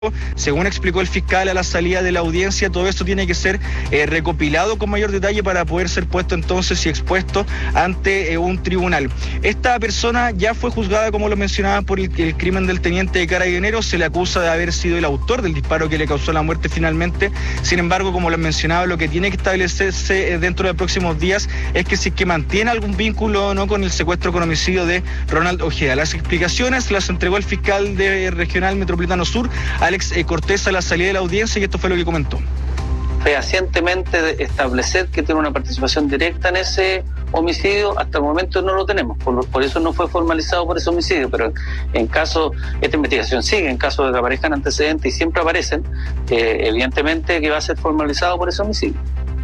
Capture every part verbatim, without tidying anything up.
Según explicó el fiscal a la salida de la audiencia, todo esto tiene que ser eh, recopilado con mayor detalle para poder ser puesto entonces y expuesto ante eh, un tribunal. Esta persona ya fue juzgada, como lo mencionaba, por el, el crimen del teniente de Carabineros. Se le acusa de haber sido el autor del disparo que le causó la muerte finalmente. Sin embargo, como les mencionaba, lo que tiene que establecerse dentro de próximos días es que si es que mantiene algún vínculo o no con el secuestro con homicidio de Ronald Ojeda. Las explicaciones las entregó el fiscal de Regional Metropolitano Sur, Alex Cortés, a la salida de la audiencia, y esto fue lo que comentó. Fehacientemente establecer que tiene una participación directa en ese homicidio, hasta el momento no lo tenemos, por, por eso no fue formalizado por ese homicidio, pero en caso, esta investigación sigue, en caso de que aparezcan antecedentes, y siempre aparecen, eh, evidentemente que va a ser formalizado por ese homicidio.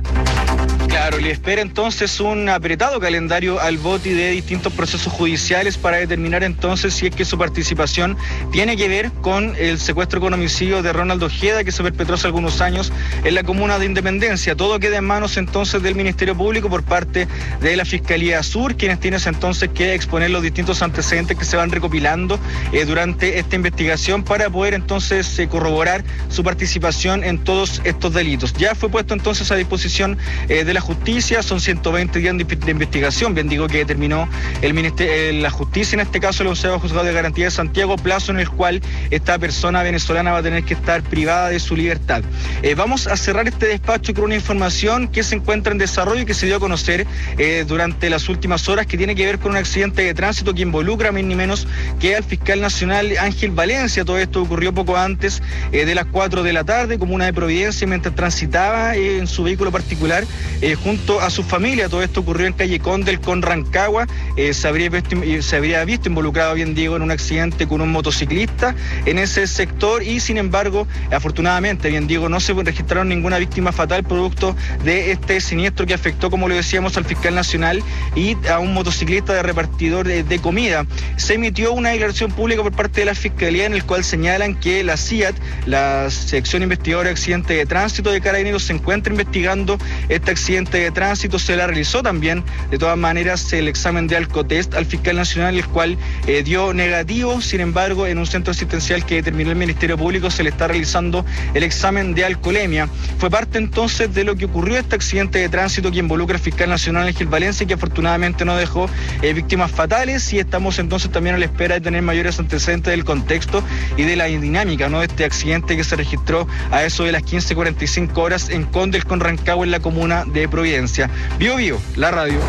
Claro, le espera entonces un apretado calendario al Boti de distintos procesos judiciales para determinar entonces si es que su participación tiene que ver con el secuestro con homicidio de Ronald Ojeda, que se perpetró hace algunos años en la comuna de Independencia. Todo queda en manos entonces del Ministerio Público por parte de la Fiscalía Sur, quienes tienen entonces que exponer los distintos antecedentes que se van recopilando eh, durante esta investigación para poder entonces eh, corroborar su participación en todos estos delitos. Ya fue puesto entonces a disposición eh, de la justicia, son ciento veinte días de investigación, bien digo, que determinó el ministerio, la justicia, en este caso el onceavo Juzgado de Garantía de Santiago, plazo en el cual esta persona venezolana va a tener que estar privada de su libertad. Eh, vamos a cerrar este despacho con una información que se encuentra en desarrollo y que se dio a conocer eh, durante las últimas horas, que tiene que ver con un accidente de tránsito que involucra ni menos que al fiscal nacional Ángel Valencia. Todo esto ocurrió poco antes eh, de las cuatro de la tarde, comuna de Providencia, mientras transitaba eh, en su vehículo particular eh, junto a su familia. Todo esto ocurrió en calle Condel con Rancagua. Eh, se, habría visto, se habría visto involucrado, bien digo, en un accidente con un motociclista en ese sector, y sin embargo, afortunadamente, bien digo, no se registraron ninguna víctima fatal producto de este siniestro que afectó, como lo decíamos, al fiscal nacional y a un motociclista de repartidor de, de comida. Se emitió una declaración pública por parte de la Fiscalía en el cual señalan que la C I A T, la Sección Investigadora de Accidentes de Tránsito de Carabineros, se encuentra investigando este accidente de tránsito. Se le realizó también, de todas maneras, el examen de alcotest al fiscal nacional, el cual eh, dio negativo. Sin embargo, en un centro asistencial que determinó el Ministerio Público, se le está realizando el examen de alcoholemia. Fue parte entonces de lo que ocurrió este accidente de tránsito que involucra al fiscal nacional Ángel Valencia, que afortunadamente no dejó eh, víctimas fatales, y estamos entonces también a la espera de tener mayores antecedentes del contexto y de la dinámica, ¿no?, de este accidente que se registró a eso de las quince cuarenta y cinco horas en Condel con Rancagua, en la comuna de Providencia. Bio Bio, la radio.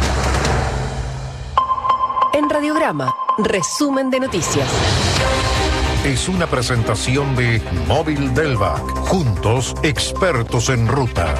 En Radiograma, resumen de noticias. Es una presentación de Móvil Delvac. Juntos, expertos en ruta.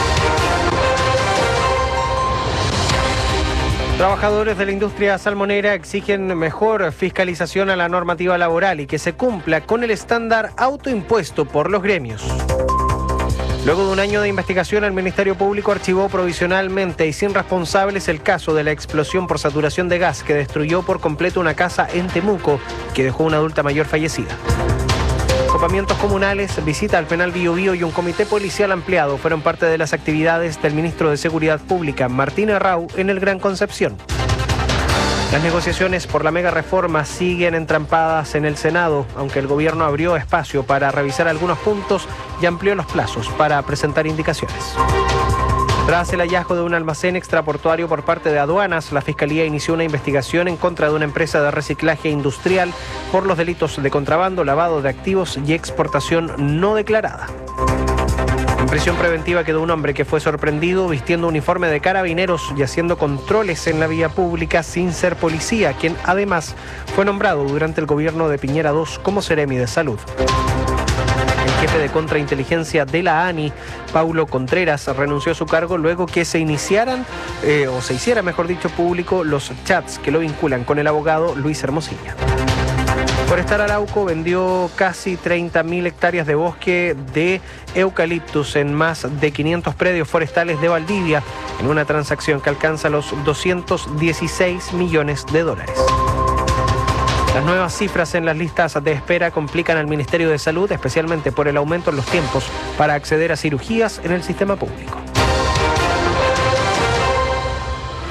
Trabajadores de la industria salmonera exigen mejor fiscalización a la normativa laboral y que se cumpla con el estándar autoimpuesto por los gremios. Luego de un año de investigación, el Ministerio Público archivó provisionalmente y sin responsables el caso de la explosión por saturación de gas que destruyó por completo una casa en Temuco, que dejó una adulta mayor fallecida. Agrupamientos comunales, visita al penal Bío Bío y un comité policial ampliado fueron parte de las actividades del ministro de Seguridad Pública, Martín Arrau, en el Gran Concepción. Las negociaciones por la mega reforma siguen entrampadas en el Senado, aunque el gobierno abrió espacio para revisar algunos puntos y amplió los plazos para presentar indicaciones. Tras el hallazgo de un almacén extraportuario por parte de aduanas, la Fiscalía inició una investigación en contra de una empresa de reciclaje industrial por los delitos de contrabando, lavado de activos y exportación no declarada. En prisión preventiva quedó un hombre que fue sorprendido vistiendo uniforme de carabineros y haciendo controles en la vía pública sin ser policía, quien además fue nombrado durante el gobierno de Piñera segundo como Seremi de Salud. El jefe de contrainteligencia de la ANI, Paulo Contreras, renunció a su cargo luego que se iniciaran, eh, o se hiciera, mejor dicho, público los chats que lo vinculan con el abogado Luis Hermosilla. Forestal Arauco vendió casi treinta mil hectáreas de bosque de eucaliptus en más de quinientos predios forestales de Valdivia en una transacción que alcanza los doscientos dieciséis millones de dólares. Las nuevas cifras en las listas de espera complican al Ministerio de Salud, especialmente por el aumento en los tiempos para acceder a cirugías en el sistema público.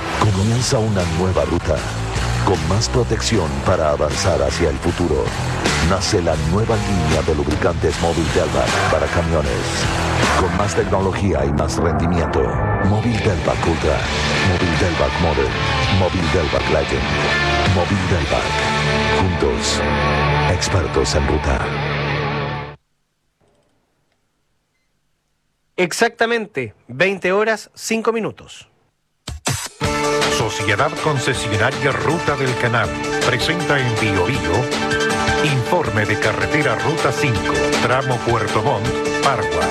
Comienza una nueva ruta, con más protección para avanzar hacia el futuro. nace la nueva línea de lubricantes Móvil Delvac para camiones. Con más tecnología y más rendimiento. Móvil Delvac Ultra, Móvil Delvac Modern, Móvil Delvac Legend, Móvil Delvac. Juntos, expertos en ruta. Exactamente, veinte horas, cinco minutos. Sociedad Concesionaria Ruta del Canal presenta en Bio Bio informe de carretera Ruta cinco, tramo Puerto Montt, Pargua.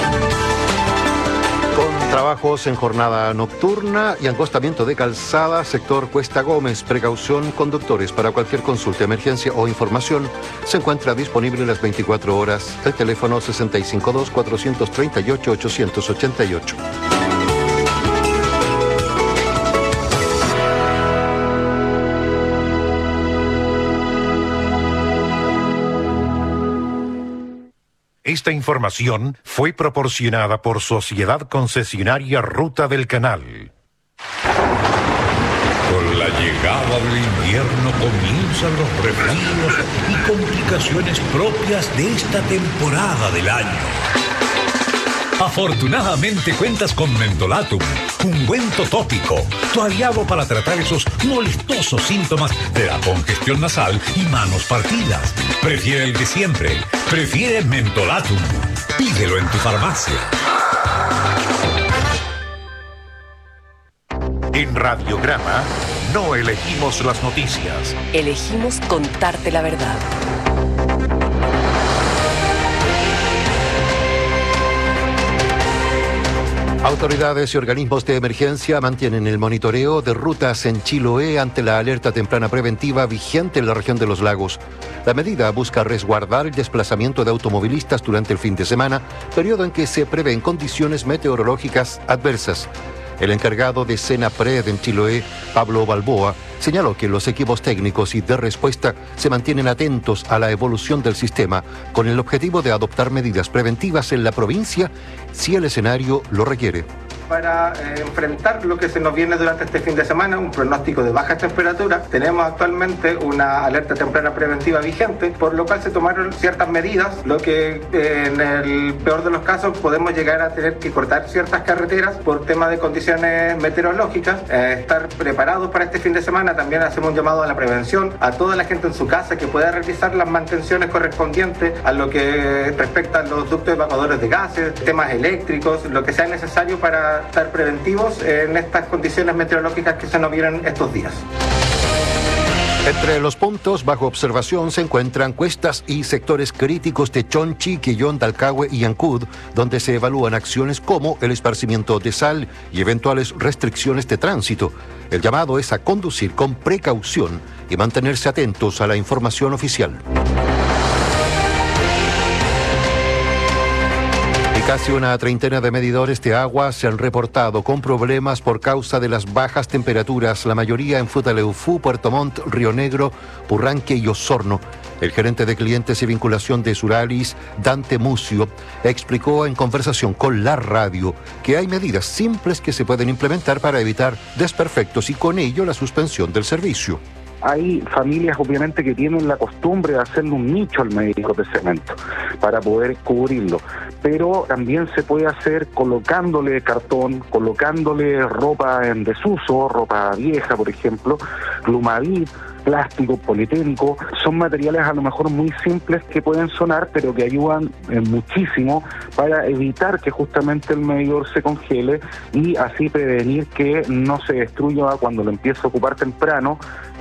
Con trabajos en jornada nocturna y acostamiento de calzada, sector Cuesta Gómez. Precaución, conductores. Para cualquier consulta, emergencia o información, se encuentra disponible las veinticuatro horas el teléfono sesenta y cinco dos, cuatrocientos treinta y ocho, ochocientos ochenta y ocho. Esta información fue proporcionada por Sociedad Concesionaria Ruta del Canal. Con la llegada del invierno comienzan los resfríos y complicaciones propias de esta temporada del año. Afortunadamente cuentas con Mentolatum, ungüento tópico, tu aliado para tratar esos molestosos síntomas de la congestión nasal y manos partidas. Prefiere el de siempre, prefiere Mentolatum. Pídelo en tu farmacia. En Radiograma no elegimos las noticias. Elegimos contarte la verdad. Autoridades y organismos de emergencia mantienen el monitoreo de rutas en Chiloé ante la alerta temprana preventiva vigente en la región de los lagos. La medida busca resguardar el desplazamiento de automovilistas durante el fin de semana, periodo en que se prevén condiciones meteorológicas adversas. El encargado de Senapred en Chiloé, Pablo Balboa, señaló que los equipos técnicos y de respuesta se mantienen atentos a la evolución del sistema con el objetivo de adoptar medidas preventivas en la provincia si el escenario lo requiere. Para eh, enfrentar lo que se nos viene durante este fin de semana, un pronóstico de bajas temperaturas, tenemos actualmente una alerta temprana preventiva vigente, por lo cual se tomaron ciertas medidas, lo que eh, en el peor de los casos podemos llegar a tener que cortar ciertas carreteras por tema de condiciones meteorológicas, eh, estar preparados para este fin de semana. También hacemos un llamado a la prevención, a toda la gente en su casa que pueda realizar las mantenciones correspondientes a lo que respecta a los ductos evacuadores de gases, temas eléctricos, lo que sea necesario para estar preventivos en estas condiciones meteorológicas que se nos vienen estos días. Entre los puntos bajo observación se encuentran cuestas y sectores críticos de Chonchi, Quillón, Talcahué y Ancud, donde se evalúan acciones como el esparcimiento de sal y eventuales restricciones de tránsito. El llamado es a conducir con precaución y mantenerse atentos a la información oficial. Casi una treintena de medidores de agua se han reportado con problemas por causa de las bajas temperaturas, la mayoría en Futaleufú, Puerto Montt, Río Negro, Purranque y Osorno. El gerente de clientes y vinculación de Suralis, Dante Mucio, explicó en conversación con la radio que hay medidas simples que se pueden implementar para evitar desperfectos y con ello la suspensión del servicio. Hay familias obviamente que tienen la costumbre de hacerle un nicho al medidor de cemento para poder cubrirlo, pero también se puede hacer colocándole cartón, colocándole ropa en desuso, ropa vieja por ejemplo, Glumavit, plástico, politénico. Son materiales a lo mejor muy simples que pueden sonar, pero que ayudan eh, muchísimo para evitar que justamente el medidor se congele y así prevenir que no se destruya cuando lo empiece a ocupar temprano.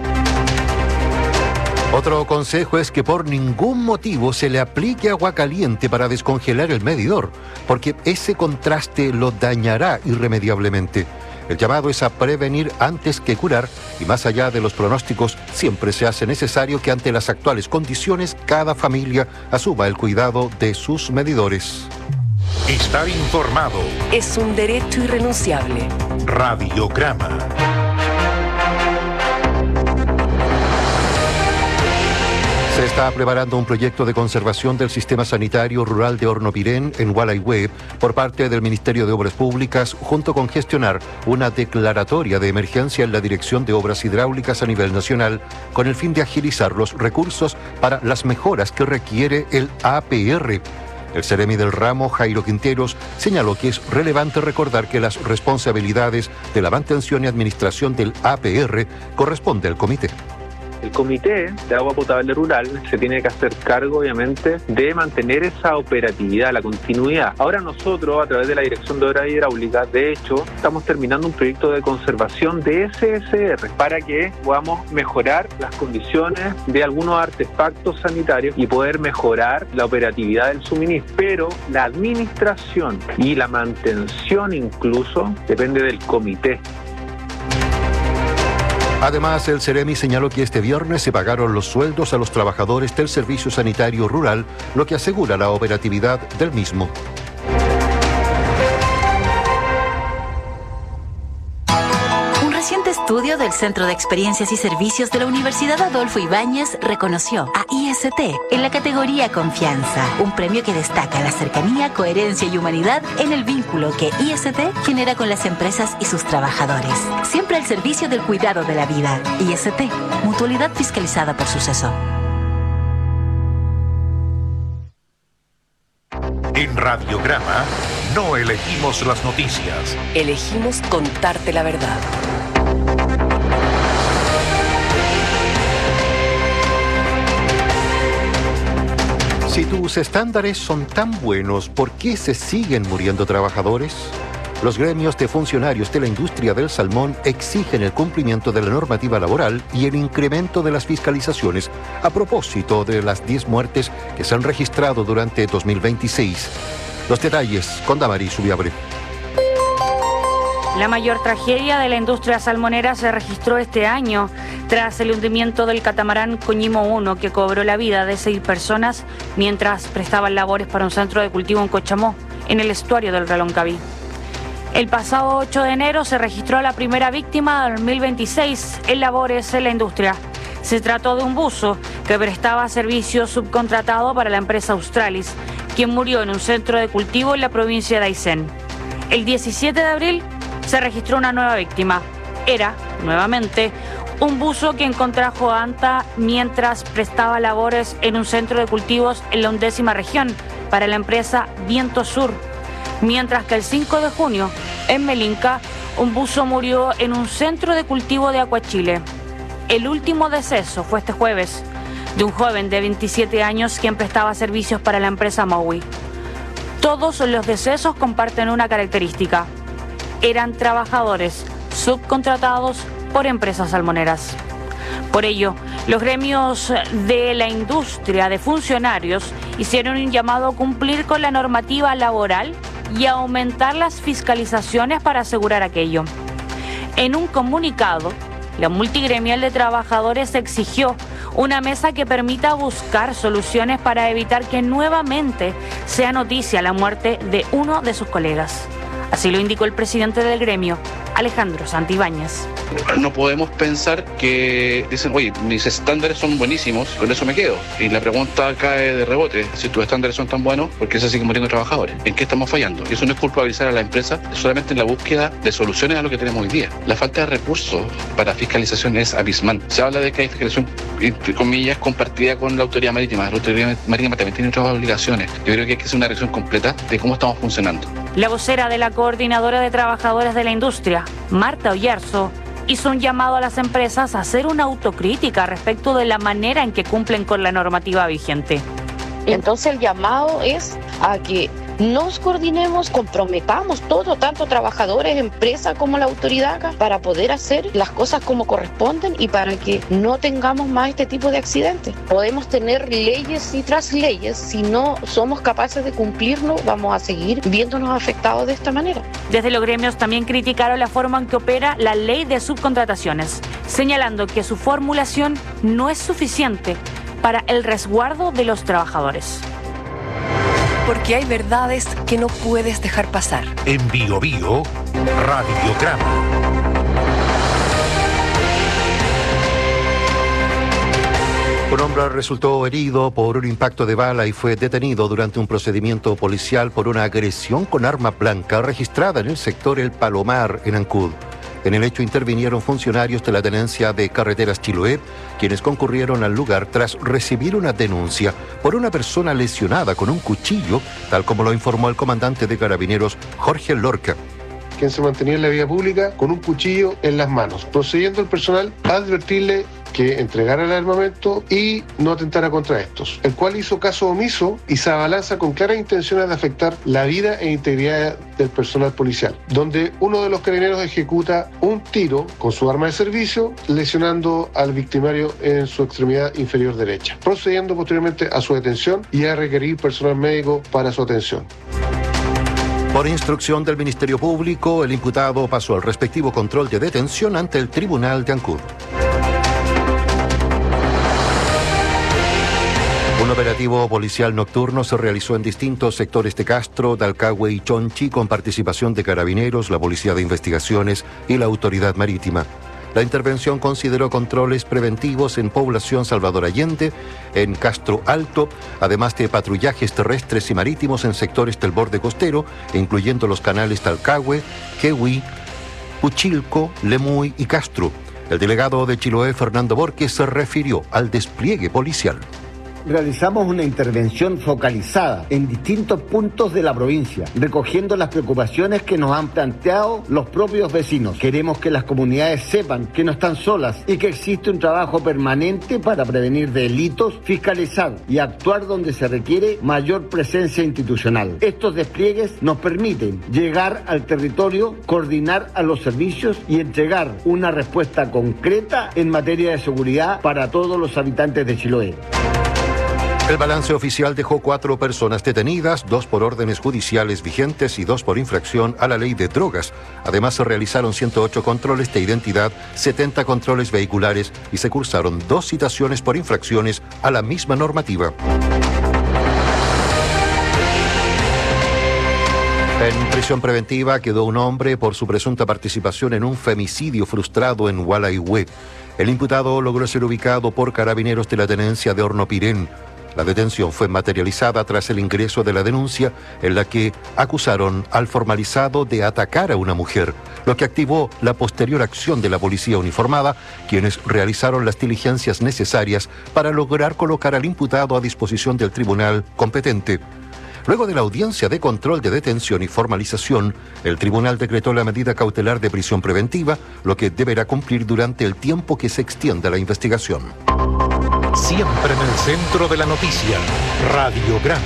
Otro consejo es que por ningún motivo se le aplique agua caliente para descongelar el medidor, porque ese contraste lo dañará irremediablemente. El llamado es a prevenir antes que curar y más allá de los pronósticos, siempre se hace necesario que ante las actuales condiciones cada familia asuma el cuidado de sus medidores. Estar informado es un derecho irrenunciable. Radiograma. Se está preparando un proyecto de conservación del sistema sanitario rural de Hornopirén en Gualeguay por parte del Ministerio de Obras Públicas, junto con gestionar una declaratoria de emergencia en la Dirección de Obras Hidráulicas a nivel nacional, con el fin de agilizar los recursos para las mejoras que requiere el A P R. El seremi del ramo, Jairo Quinteros, señaló que es relevante recordar que las responsabilidades de la mantención y administración del A P R corresponde al comité. El Comité de Agua Potable Rural se tiene que hacer cargo, obviamente, de mantener esa operatividad, la continuidad. Ahora nosotros, a través de la Dirección de Obras Hidráulicas, de hecho, estamos terminando un proyecto de conservación de S S R para que podamos mejorar las condiciones de algunos artefactos sanitarios y poder mejorar la operatividad del suministro. Pero la administración y la mantención incluso depende del comité. Además, el seremi señaló que este viernes se pagaron los sueldos a los trabajadores del Servicio Sanitario Rural, lo que asegura la operatividad del mismo. Un reciente estudio del Centro de Experiencias y Servicios de la Universidad Adolfo Ibáñez reconoció a I S T en la categoría Confianza, un premio que destaca la cercanía, coherencia y humanidad en el vínculo que I S T genera con las empresas y sus trabajadores. Siempre al servicio del cuidado de la vida. I S T, mutualidad fiscalizada por Suceso. En Radiograma no elegimos las noticias. Elegimos contarte la verdad. Si tus estándares son tan buenos, ¿por qué se siguen muriendo trabajadores? Los gremios de funcionarios de la industria del salmón exigen el cumplimiento de la normativa laboral y el incremento de las fiscalizaciones a propósito de las diez muertes que se han registrado durante dos mil veintiséis. Los detalles con Damaris Subiabre. La mayor tragedia de la industria salmonera se registró este año tras el hundimiento del catamarán Coñimo uno, que cobró la vida de seis personas mientras prestaban labores para un centro de cultivo en Cochamó, en el estuario del Reloncaví. El pasado ocho de enero se registró la primera víctima del dos mil veintiséis en labores en la industria. Se trató de un buzo que prestaba servicio subcontratado para la empresa Australis, quien murió en un centro de cultivo en la provincia de Aysén. El diecisiete de abril se registró una nueva víctima. Era, nuevamente, un buzo que contrajo ANTA mientras prestaba labores en un centro de cultivos en la undécima región para la empresa Viento Sur. Mientras que el cinco de junio, en Melinca, un buzo murió en un centro de cultivo de Acuachile. El último deceso fue este jueves, de un joven de veintisiete años quien prestaba servicios para la empresa Mowi. Todos los decesos comparten una característica: eran trabajadores subcontratados por empresas salmoneras. Por ello, los gremios de la industria de funcionarios hicieron un llamado a cumplir con la normativa laboral y a aumentar las fiscalizaciones para asegurar aquello. En un comunicado, la multigremial de trabajadores exigió una mesa que permita buscar soluciones para evitar que nuevamente sea noticia la muerte de uno de sus colegas. Así lo indicó el presidente del gremio, Alejandro Santibáñez. No podemos pensar que dicen, oye, mis estándares son buenísimos, con eso me quedo. Y la pregunta cae de rebote: si tus estándares son tan buenos, ¿por qué se siguen muriendo trabajadores? ¿En qué estamos fallando? Y eso no es culpabilizar a la empresa, es solamente en la búsqueda de soluciones a lo que tenemos hoy día. La falta de recursos para fiscalización es abismal. Se habla de que hay fiscalización, entre comillas, compartida con la autoridad marítima. La autoridad marítima también tiene otras obligaciones. Yo creo que hay que hacer una revisión completa de cómo estamos funcionando. La vocera de la Coordinadora de Trabajadores de la Industria, Marta Oyarzo, hizo un llamado a las empresas a hacer una autocrítica respecto de la manera en que cumplen con la normativa vigente. Entonces el llamado es a que nos coordinemos, comprometamos todo, tanto trabajadores, empresa como la autoridad acá, para poder hacer las cosas como corresponden y para que no tengamos más este tipo de accidentes. Podemos tener leyes y tras leyes, si no somos capaces de cumplirlo, vamos a seguir viéndonos afectados de esta manera. Desde los gremios también criticaron la forma en que opera la ley de subcontrataciones, señalando que su formulación no es suficiente para el resguardo de los trabajadores. Porque hay verdades que no puedes dejar pasar. En Bio Bio, Radiograma. Un hombre resultó herido por un impacto de bala y fue detenido durante un procedimiento policial por una agresión con arma blanca registrada en el sector El Palomar, en Ancud. En el hecho intervinieron funcionarios de la Tenencia de Carreteras Chiloé, quienes concurrieron al lugar tras recibir una denuncia por una persona lesionada con un cuchillo, tal como lo informó el comandante de Carabineros, Jorge Lorca, quien se mantenía en la vía pública con un cuchillo en las manos, procediendo el personal a advertirle que entregara el armamento y no atentara contra estos, el cual hizo caso omiso y se abalanza con claras intenciones de afectar la vida e integridad del personal policial, donde uno de los carabineros ejecuta un tiro con su arma de servicio, lesionando al victimario en su extremidad inferior derecha, procediendo posteriormente a su detención y a requerir personal médico para su atención. Por instrucción del Ministerio Público, el imputado pasó al respectivo control de detención ante el Tribunal de Ancud. Un operativo policial nocturno se realizó en distintos sectores de Castro, Dalcahue y Chonchi con participación de Carabineros, la Policía de Investigaciones y la Autoridad Marítima. La intervención consideró controles preventivos en población Salvador Allende, en Castro Alto, además de patrullajes terrestres y marítimos en sectores del borde costero, incluyendo los canales Dalcahue, Quehue, Puchilco, Lemuy y Castro. El delegado de Chiloé, Fernando Borges, se refirió al despliegue policial. Realizamos una intervención focalizada en distintos puntos de la provincia, recogiendo las preocupaciones que nos han planteado los propios vecinos. Queremos que las comunidades sepan que no están solas y que existe un trabajo permanente para prevenir delitos, fiscalizar y actuar donde se requiere mayor presencia institucional. Estos despliegues nos permiten llegar al territorio, coordinar a los servicios y entregar una respuesta concreta en materia de seguridad para todos los habitantes de Chiloé. El balance oficial dejó cuatro personas detenidas, dos por órdenes judiciales vigentes y dos por infracción a la ley de drogas. Además, se realizaron ciento ocho controles de identidad, setenta controles vehiculares y se cursaron dos citaciones por infracciones a la misma normativa. En prisión preventiva quedó un hombre por su presunta participación en un femicidio frustrado en Gualaihue. El imputado logró ser ubicado por Carabineros de la Tenencia de Hornopirén. La detención fue materializada tras el ingreso de la denuncia en la que acusaron al formalizado de atacar a una mujer, lo que activó la posterior acción de la policía uniformada, quienes realizaron las diligencias necesarias para lograr colocar al imputado a disposición del tribunal competente. Luego de la audiencia de control de detención y formalización, el tribunal decretó la medida cautelar de prisión preventiva, lo que deberá cumplir durante el tiempo que se extienda la investigación. Siempre en el centro de la noticia, Radiograma.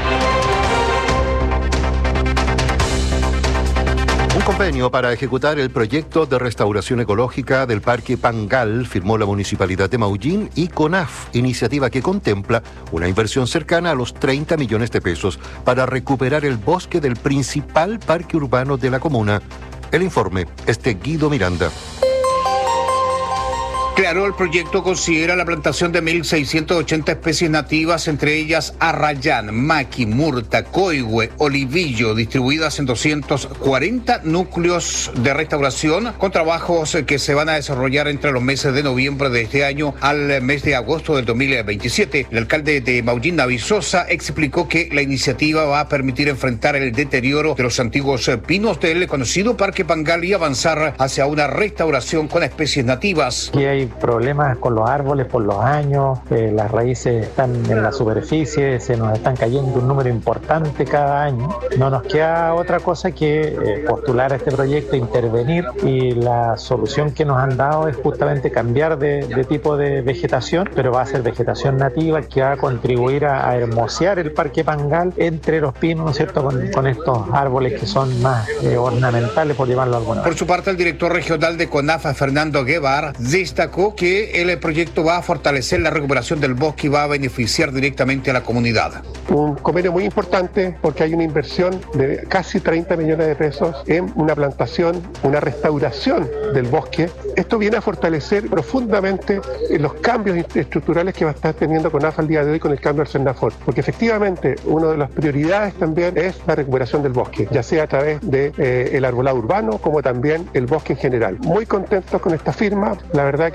Un convenio para ejecutar el proyecto de restauración ecológica del Parque Pangal firmó la Municipalidad de Maullín y CONAF, iniciativa que contempla una inversión cercana a los treinta millones de pesos para recuperar el bosque del principal parque urbano de la comuna. El informe es de Guido Miranda. Claro, el proyecto considera la plantación de mil seiscientas ochenta especies nativas, entre ellas arrayán, maqui, murta, coihue, olivillo, distribuidas en doscientos cuarenta núcleos de restauración, con trabajos que se van a desarrollar entre los meses de noviembre de este año al mes de agosto del dos mil veintisiete. El alcalde de Maullín, David Sosa, explicó que la iniciativa va a permitir enfrentar el deterioro de los antiguos pinos del conocido Parque Pangal y avanzar hacia una restauración con especies nativas. Y hay problemas con los árboles por los años, eh, las raíces están en la superficie, se nos están cayendo un número importante cada año. No nos queda otra cosa que eh, postular a este proyecto, intervenir, y la solución que nos han dado es justamente cambiar de, de tipo de vegetación, pero va a ser vegetación nativa que va a contribuir a, a hermosear el Parque Pangal entre los pinos, ¿no es cierto?, con, con estos árboles que son más eh, ornamentales, por llamarlo alguna vez. Por su parte, el director regional de CONAF, Fernando Guevara, destacó que el proyecto va a fortalecer la recuperación del bosque y va a beneficiar directamente a la comunidad. Un convenio muy importante porque hay una inversión de casi treinta millones de pesos en una plantación, una restauración del bosque. Esto viene a fortalecer profundamente los cambios estructurales que va a estar teniendo CONAF al día de hoy con el cambio al Sendafor, porque efectivamente una de las prioridades también es la recuperación del bosque, ya sea a través del de, eh, arbolado urbano como también el bosque en general. Muy contentos con esta firma, la verdad que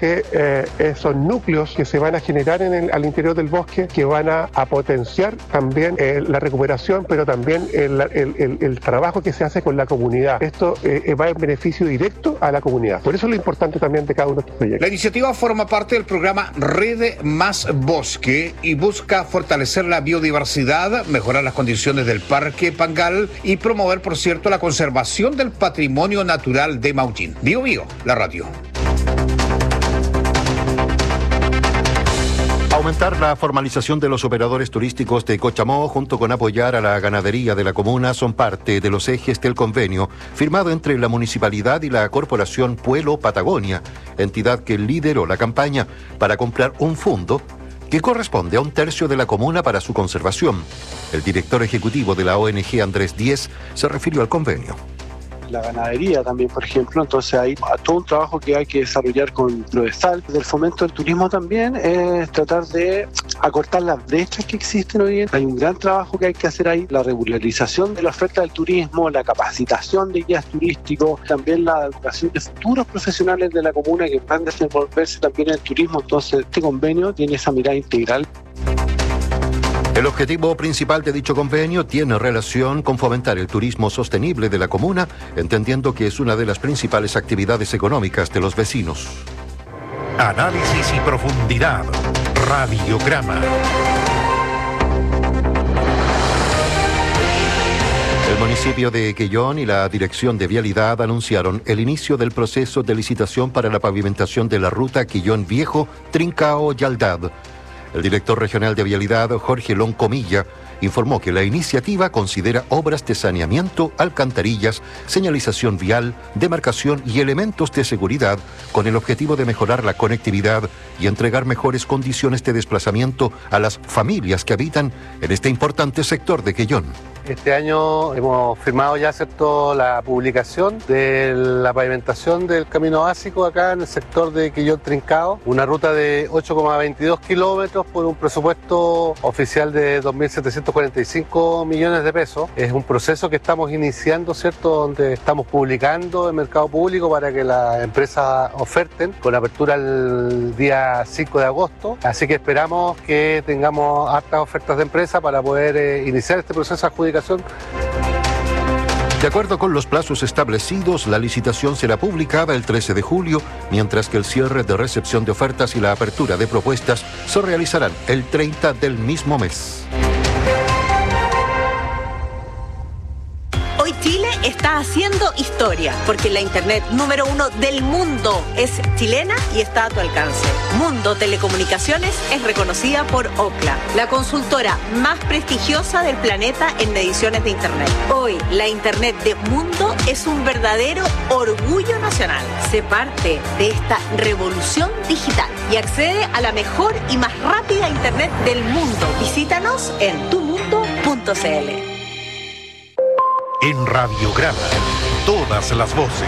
de eh, esos núcleos que se van a generar en el, al interior del bosque, que van a, a potenciar también eh, la recuperación, pero también el, el, el, el trabajo que se hace con la comunidad. Esto eh, va en beneficio directo a la comunidad. Por eso es lo importante también de cada uno de estos proyectos. La iniciativa forma parte del programa Red Más Bosque y busca fortalecer la biodiversidad, mejorar las condiciones del Parque Pangal y promover, por cierto, la conservación del patrimonio natural de Maullín. Bio Bio, la radio. Aumentar la formalización de los operadores turísticos de Cochamó junto con apoyar a la ganadería de la comuna son parte de los ejes del convenio firmado entre la municipalidad y la corporación Puelo Patagonia, entidad que lideró la campaña para comprar un fondo que corresponde a un tercio de la comuna para su conservación. El director ejecutivo de la O N G, Andrés Díez, se refirió al convenio. La ganadería también, por ejemplo, entonces hay todo un trabajo que hay que desarrollar con Prodesal. Del fomento del turismo también es tratar de acortar las brechas que existen hoy en día. Hay un gran trabajo que hay que hacer ahí, la regularización de la oferta del turismo, la capacitación de guías turísticos, también la educación de futuros profesionales de la comuna que van a desenvolverse también en el turismo. Entonces este convenio tiene esa mirada integral. El objetivo principal de dicho convenio tiene relación con fomentar el turismo sostenible de la comuna, entendiendo que es una de las principales actividades económicas de los vecinos. Análisis y profundidad. Radiograma. El municipio de Quellón y la Dirección de Vialidad anunciaron el inicio del proceso de licitación para la pavimentación de la ruta Quellón Viejo, Trincao-Yaldad. El director regional de Vialidad, Jorge Loncomilla, informó que la iniciativa considera obras de saneamiento, alcantarillas, señalización vial, demarcación y elementos de seguridad con el objetivo de mejorar la conectividad y entregar mejores condiciones de desplazamiento a las familias que habitan en este importante sector de Quellón. Este año hemos firmado ya, ¿cierto?, la publicación de la pavimentación del camino básico acá en el sector de Quellón Trincao, una ruta de ocho coma veintidós kilómetros por un presupuesto oficial de dos mil setecientos cuarenta y cinco millones de pesos. Es un proceso que estamos iniciando, ¿cierto?, donde estamos publicando en mercado público para que las empresas oferten, con apertura el día cinco de agosto. Así que esperamos que tengamos hartas ofertas de empresas para poder eh, iniciar este proceso de adjudicación. De acuerdo con los plazos establecidos, la licitación será publicada el trece de julio, mientras que el cierre de recepción de ofertas y la apertura de propuestas se realizarán el treinta del mismo mes. Hoy Chile está haciendo historia, porque la internet número uno del mundo es chilena y está a tu alcance. Mundo Telecomunicaciones es reconocida por Ookla, la consultora más prestigiosa del planeta en mediciones de internet. Hoy, la internet de Mundo es un verdadero orgullo nacional. Sé parte de esta revolución digital y accede a la mejor y más rápida internet del mundo. Visítanos en tu mundo punto c l. En Radiograma, todas las voces.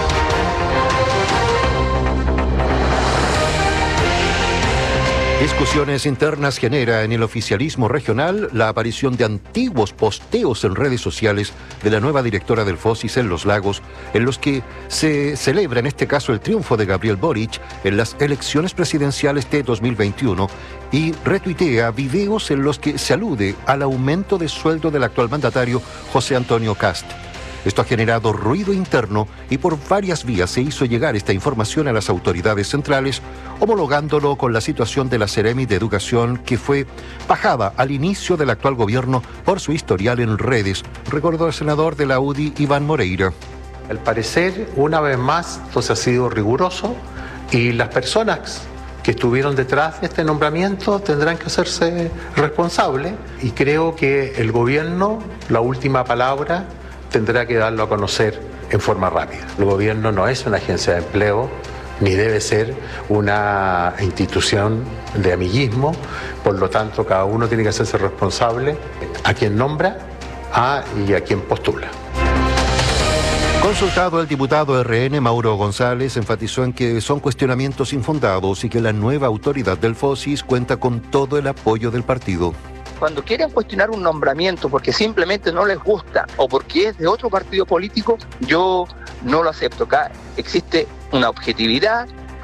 Discusiones internas genera en el oficialismo regional la aparición de antiguos posteos en redes sociales de la nueva directora del Fosis en Los Lagos, en los que se celebra en este caso el triunfo de Gabriel Boric en las elecciones presidenciales de dos mil veintiuno y retuitea videos en los que se alude al aumento de sueldo del actual mandatario José Antonio Kast. Esto ha generado ruido interno y por varias vías se hizo llegar esta información a las autoridades centrales, homologándolo con la situación de la Seremi de Educación, que fue bajada al inicio del actual gobierno por su historial en redes, recordó el senador de la U D I, Iván Moreira. Al parecer, una vez más, esto se ha sido riguroso y las personas que estuvieron detrás de este nombramiento tendrán que hacerse responsables y creo que el gobierno, la última palabra, tendrá que darlo a conocer en forma rápida. El gobierno no es una agencia de empleo, ni debe ser una institución de amiguismo, por lo tanto cada uno tiene que hacerse responsable a quien nombra a, y a quien postula. Consultado, el diputado R N Mauro González enfatizó en que son cuestionamientos infundados y que la nueva autoridad del Fosis cuenta con todo el apoyo del partido. Cuando quieren cuestionar un nombramiento porque simplemente no les gusta o porque es de otro partido político, yo no lo acepto. Acá existe una objetividad,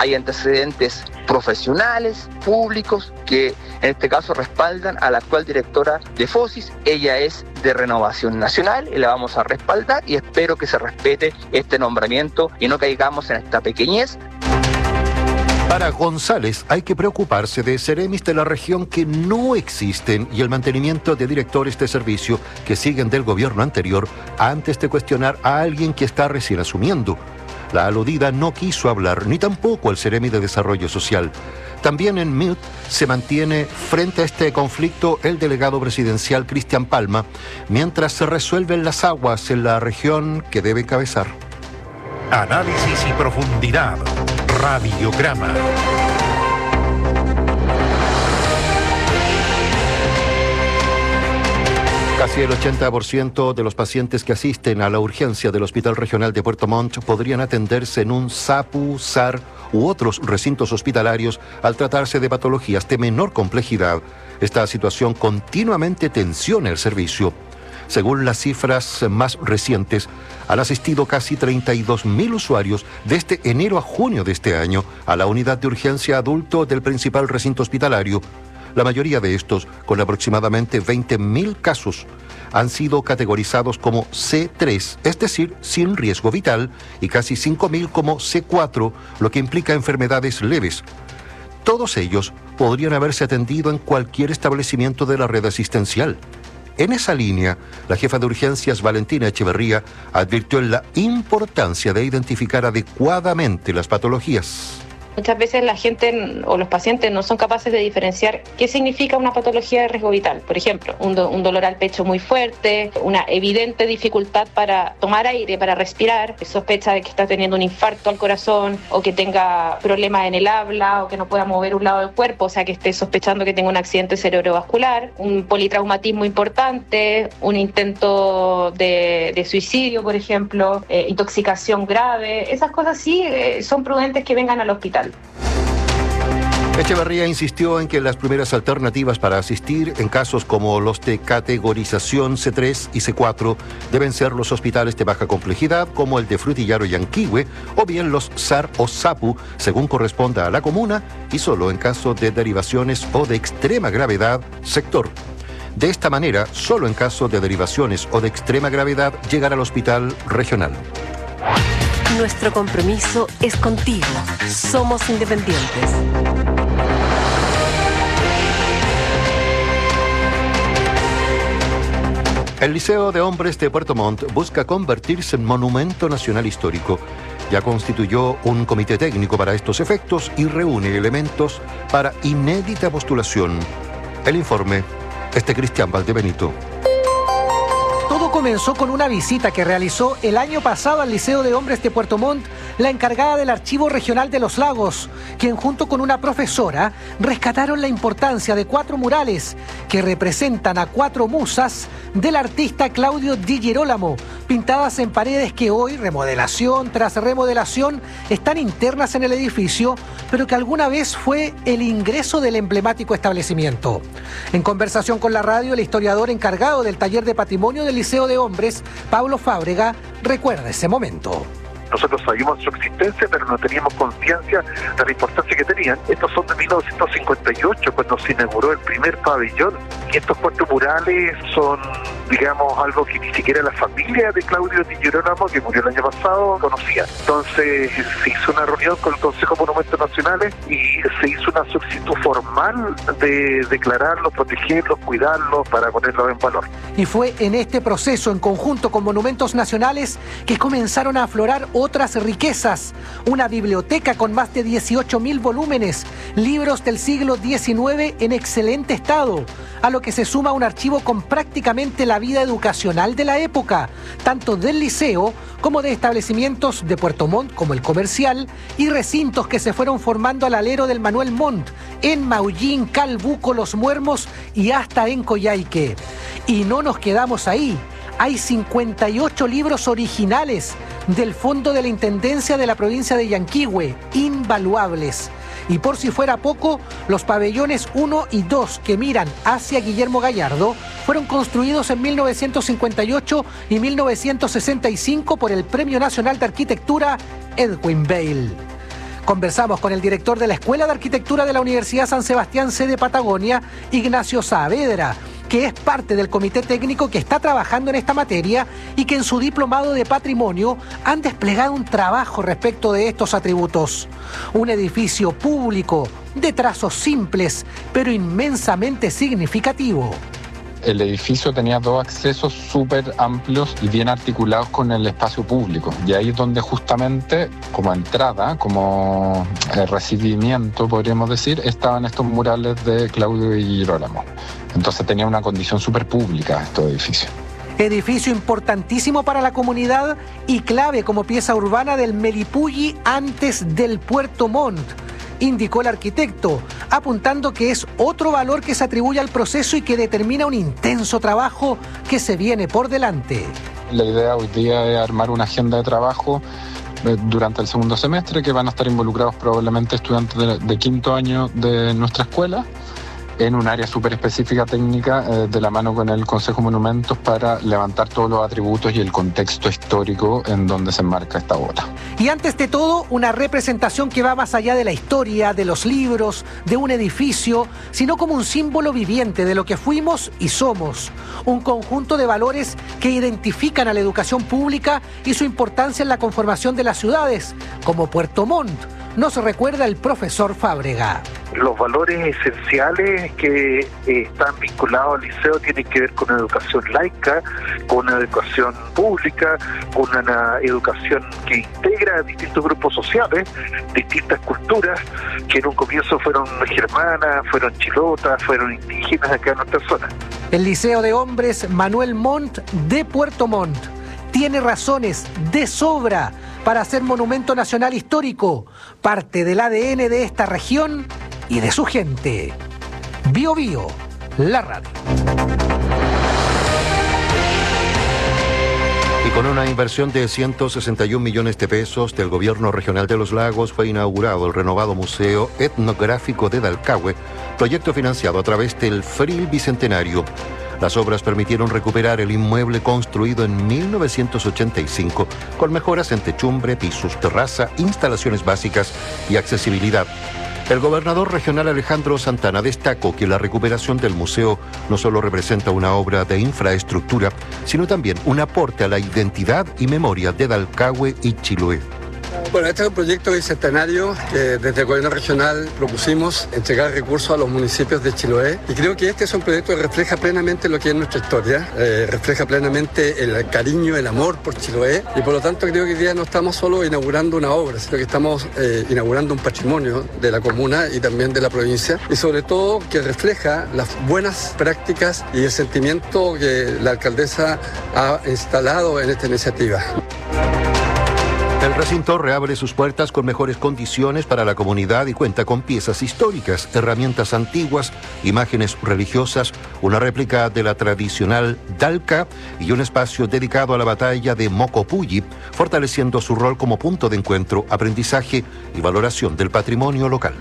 hay antecedentes profesionales, públicos, que en este caso respaldan a la actual directora de FOSIS. Ella es de Renovación Nacional y la vamos a respaldar, y espero que se respete este nombramiento y no caigamos en esta pequeñez. Para González hay que preocuparse de seremis de la región que no existen y el mantenimiento de directores de servicio que siguen del gobierno anterior antes de cuestionar a alguien que está recién asumiendo. La aludida no quiso hablar, ni tampoco el seremi de Desarrollo Social. También en mute se mantiene frente a este conflicto el delegado presidencial Cristian Palma, mientras se resuelven las aguas en la región que debe encabezar. Análisis y profundidad. Radiograma. Casi el ochenta por ciento de los pacientes que asisten a la urgencia del Hospital Regional de Puerto Montt podrían atenderse en un SAPU, S A R u otros recintos hospitalarios al tratarse de patologías de menor complejidad. Esta situación continuamente tensiona el servicio. Según las cifras más recientes, han asistido casi treinta y dos mil usuarios desde enero a junio de este año a la unidad de urgencia adulto del principal recinto hospitalario. La mayoría de estos, con aproximadamente veinte mil casos, han sido categorizados como C tres, es decir, sin riesgo vital, y casi cinco mil como C cuatro, lo que implica enfermedades leves. Todos ellos podrían haberse atendido en cualquier establecimiento de la red asistencial. En esa línea, la jefa de urgencias, Valentina Echeverría, advirtió en la importancia de identificar adecuadamente las patologías. Muchas veces la gente o los pacientes no son capaces de diferenciar qué significa una patología de riesgo vital. Por ejemplo, un, do, un dolor al pecho muy fuerte, una evidente dificultad para tomar aire, para respirar, sospecha de que está teniendo un infarto al corazón o que tenga problemas en el habla o que no pueda mover un lado del cuerpo, o sea que esté sospechando que tenga un accidente cerebrovascular, un politraumatismo importante, un intento de, de suicidio, por ejemplo, eh, intoxicación grave. Esas cosas sí eh, son prudentes que vengan al hospital. Echeverría insistió en que las primeras alternativas para asistir en casos como los de categorización C tres y C cuatro deben ser los hospitales de baja complejidad como el de Frutillar o Yanquihue, o bien los S A R o SAPU, según corresponda a la comuna, y solo en caso de derivaciones o de extrema gravedad, sector. De esta manera, solo en caso de derivaciones o de extrema gravedad, llegar al hospital regional. Nuestro compromiso es contigo. Somos independientes. El Liceo de Hombres de Puerto Montt busca convertirse en monumento nacional histórico. Ya constituyó un comité técnico para estos efectos y reúne elementos para inédita postulación. El informe es de Cristian Valdebenito. Todo comenzó con una visita que realizó el año pasado al Liceo de Hombres de Puerto Montt la encargada del Archivo Regional de los Lagos, quien junto con una profesora rescataron la importancia de cuatro murales que representan a cuatro musas del artista Claudio Di Girolamo, pintadas en paredes que hoy, remodelación tras remodelación, están internas en el edificio, pero que alguna vez fue el ingreso del emblemático establecimiento. En conversación con la radio, el historiador encargado del taller de patrimonio del Liceo de Hombres, Pablo Fábrega, recuerda ese momento. Nosotros sabíamos su existencia, pero no teníamos conciencia de la importancia que tenían. Estos son de mil novecientos cincuenta y ocho, cuando se inauguró el primer pabellón. Y estos cuatro murales son, digamos, algo que ni siquiera la familia de Claudio Di Girolamo, que murió el año pasado, conocía. Entonces se hizo una reunión con el Consejo de Monumentos Nacionales y se hizo una solicitud formal de declararlos, protegerlos, cuidarlos, para ponerlos en valor. Y fue en este proceso, en conjunto con Monumentos Nacionales, que comenzaron a aflorar otras riquezas, una biblioteca con más de dieciocho mil volúmenes, libros del siglo diecinueve en excelente estado, a lo que se suma un archivo con prácticamente la vida educacional de la época, tanto del liceo como de establecimientos de Puerto Montt como el Comercial y recintos que se fueron formando al alero del Manuel Montt, en Maullín, Calbuco, Los Muermos y hasta en Coyhaique. Y no nos quedamos ahí. Hay cincuenta y ocho libros originales del Fondo de la Intendencia de la provincia de Yanquihue, invaluables. Y por si fuera poco, los pabellones uno y dos que miran hacia Guillermo Gallardo fueron construidos en mil novecientos cincuenta y ocho y mil novecientos sesenta y cinco por el Premio Nacional de Arquitectura Edwin Bale. Conversamos con el director de la Escuela de Arquitectura de la Universidad San Sebastián, sede Patagonia, Ignacio Saavedra, que es parte del comité técnico que está trabajando en esta materia y que en su diplomado de patrimonio han desplegado un trabajo respecto de estos atributos. Un edificio público de trazos simples, pero inmensamente significativo. El edificio tenía dos accesos súper amplios y bien articulados con el espacio público. Y ahí es donde justamente, como entrada, como eh, recibimiento, podríamos decir, estaban estos murales de Claudio y Girolamo. Entonces tenía una condición súper pública estos edificios. Edificio importantísimo para la comunidad y clave como pieza urbana del Melipulli antes del Puerto Montt, indicó el arquitecto, apuntando que es otro valor que se atribuye al proceso y que determina un intenso trabajo que se viene por delante. La idea hoy día es armar una agenda de trabajo durante el segundo semestre, que van a estar involucrados probablemente estudiantes de, de quinto año de nuestra escuela, en un área súper específica técnica eh, de la mano con el Consejo de Monumentos para levantar todos los atributos y el contexto histórico en donde se enmarca esta obra. Y antes de todo, una representación que va más allá de la historia, de los libros, de un edificio, sino como un símbolo viviente de lo que fuimos y somos. Un conjunto de valores que identifican a la educación pública y su importancia en la conformación de las ciudades, como Puerto Montt, nos recuerda el profesor Fábrega. Los valores esenciales que eh, están vinculados al liceo tienen que ver con una educación laica, con una educación pública, con una educación que integra a distintos grupos sociales, distintas culturas, que en un comienzo fueron germanas, fueron chilotas, fueron indígenas acá en nuestra zona. El Liceo de Hombres Manuel Montt de Puerto Montt tiene razones de sobra para ser monumento nacional histórico, parte del A D N de esta región y de su gente. Bio Bio, la radio. Y con una inversión de ciento sesenta y un millones de pesos del Gobierno Regional de los Lagos fue inaugurado el renovado Museo Etnográfico de Dalcahue, proyecto financiado a través del F R I L Bicentenario. Las obras permitieron recuperar el inmueble construido en mil novecientos ochenta y cinco, con mejoras en techumbre, pisos, terraza, instalaciones básicas y accesibilidad. El gobernador regional Alejandro Santana destacó que la recuperación del museo no solo representa una obra de infraestructura, sino también un aporte a la identidad y memoria de Dalcahue y Chiloé. Bueno, este es un proyecto bicentenario que desde el gobierno regional propusimos entregar recursos a los municipios de Chiloé y creo que este es un proyecto que refleja plenamente lo que es nuestra historia, eh, refleja plenamente el cariño, el amor por Chiloé y por lo tanto creo que hoy día no estamos solo inaugurando una obra, sino que estamos eh, inaugurando un patrimonio de la comuna y también de la provincia y sobre todo que refleja las buenas prácticas y el sentimiento que la alcaldesa ha instalado en esta iniciativa. El recinto reabre sus puertas con mejores condiciones para la comunidad y cuenta con piezas históricas, herramientas antiguas, imágenes religiosas, una réplica de la tradicional Dalca y un espacio dedicado a la batalla de Mocopulli, fortaleciendo su rol como punto de encuentro, aprendizaje y valoración del patrimonio local.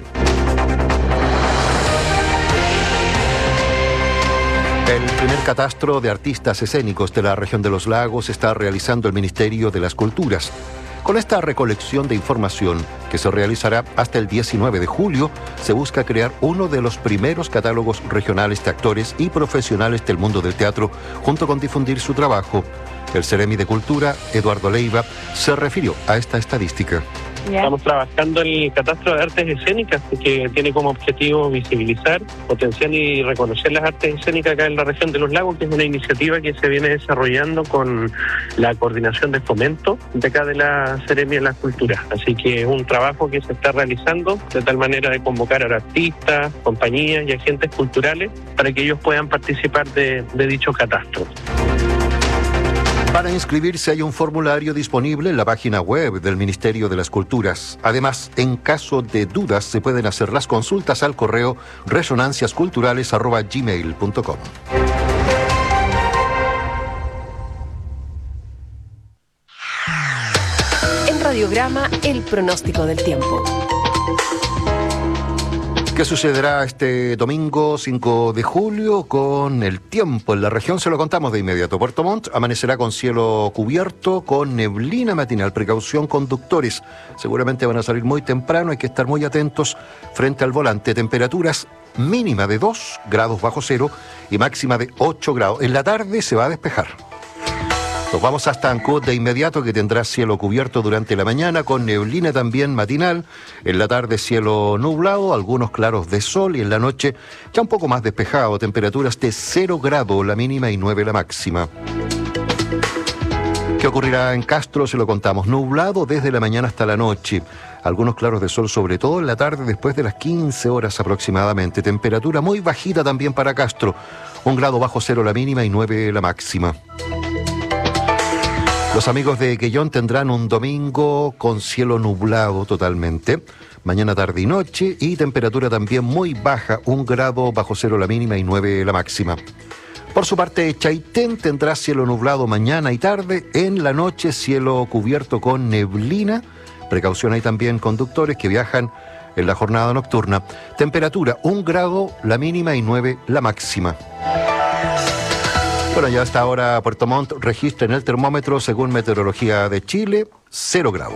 El primer catastro de artistas escénicos de la región de los lagos está realizando el Ministerio de las Culturas. Con esta recolección de información, que se realizará hasta el diecinueve de julio, se busca crear uno de los primeros catálogos regionales de actores y profesionales del mundo del teatro, junto con difundir su trabajo. El Ceremi de Cultura, Eduardo Leiva, se refirió a esta estadística. Estamos trabajando en el catastro de artes escénicas, que tiene como objetivo visibilizar, potenciar y reconocer las artes escénicas acá en la región de los lagos, que es una iniciativa que se viene desarrollando con la coordinación de fomento de acá de la Ceremi de las Culturas. Así que es un trabajo que se está realizando de tal manera de convocar a artistas, compañías y agentes culturales para que ellos puedan participar de, de dicho catastro. Para inscribirse hay un formulario disponible en la página web del Ministerio de las Culturas. Además, en caso de dudas, se pueden hacer las consultas al correo resonanciasculturales arroba gmail punto com. En Radiograma, el pronóstico del tiempo. ¿Qué sucederá este domingo cinco de julio con el tiempo en la región? Se lo contamos de inmediato. Puerto Montt amanecerá con cielo cubierto, con neblina matinal. Precaución, conductores. Seguramente van a salir muy temprano, hay que estar muy atentos frente al volante. Temperaturas mínima de dos grados bajo cero y máxima de ocho grados. En la tarde se va a despejar. Nos vamos hasta Ancud de inmediato, que tendrá cielo cubierto durante la mañana, con neblina también matinal. En la tarde cielo nublado, algunos claros de sol, y en la noche ya un poco más despejado. Temperaturas de cero grados la mínima y nueve la máxima. ¿Qué ocurrirá en Castro? Se lo contamos. Nublado desde la mañana hasta la noche. Algunos claros de sol, sobre todo en la tarde, después de las quince horas aproximadamente. Temperatura muy bajita también para Castro. Un grado bajo cero la mínima y nueve la máxima. Los amigos de Quellón tendrán un domingo con cielo nublado totalmente, mañana, tarde y noche, y temperatura también muy baja, un grado bajo cero la mínima y nueve la máxima. Por su parte, Chaitén tendrá cielo nublado mañana y tarde, en la noche cielo cubierto con neblina. Precaución, hay también conductores que viajan en la jornada nocturna. Temperatura un grado la mínima y nueve la máxima. Bueno, ya hasta ahora Puerto Montt registra en el termómetro, según Meteorología de Chile, cero grado.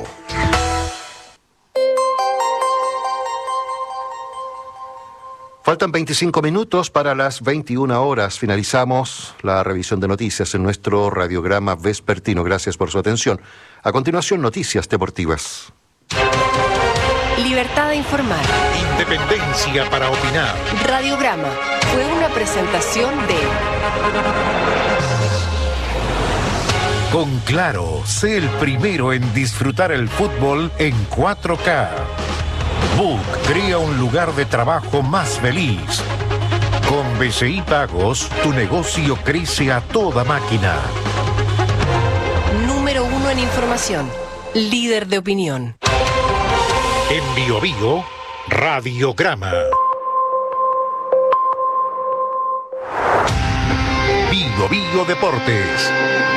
Faltan veinticinco minutos para las veintiuna horas. Finalizamos la revisión de noticias en nuestro radiograma vespertino. Gracias por su atención. A continuación, noticias deportivas. Libertad de informar. Independencia para opinar. Radiograma fue una presentación de... Con Claro, sé el primero en disfrutar el fútbol en cuatro K. Book crea un lugar de trabajo más feliz. Con B C I Pagos, tu negocio crece a toda máquina. Número uno en información. Líder de opinión. En Bio Bio, Radiograma. Bio Bio Deportes.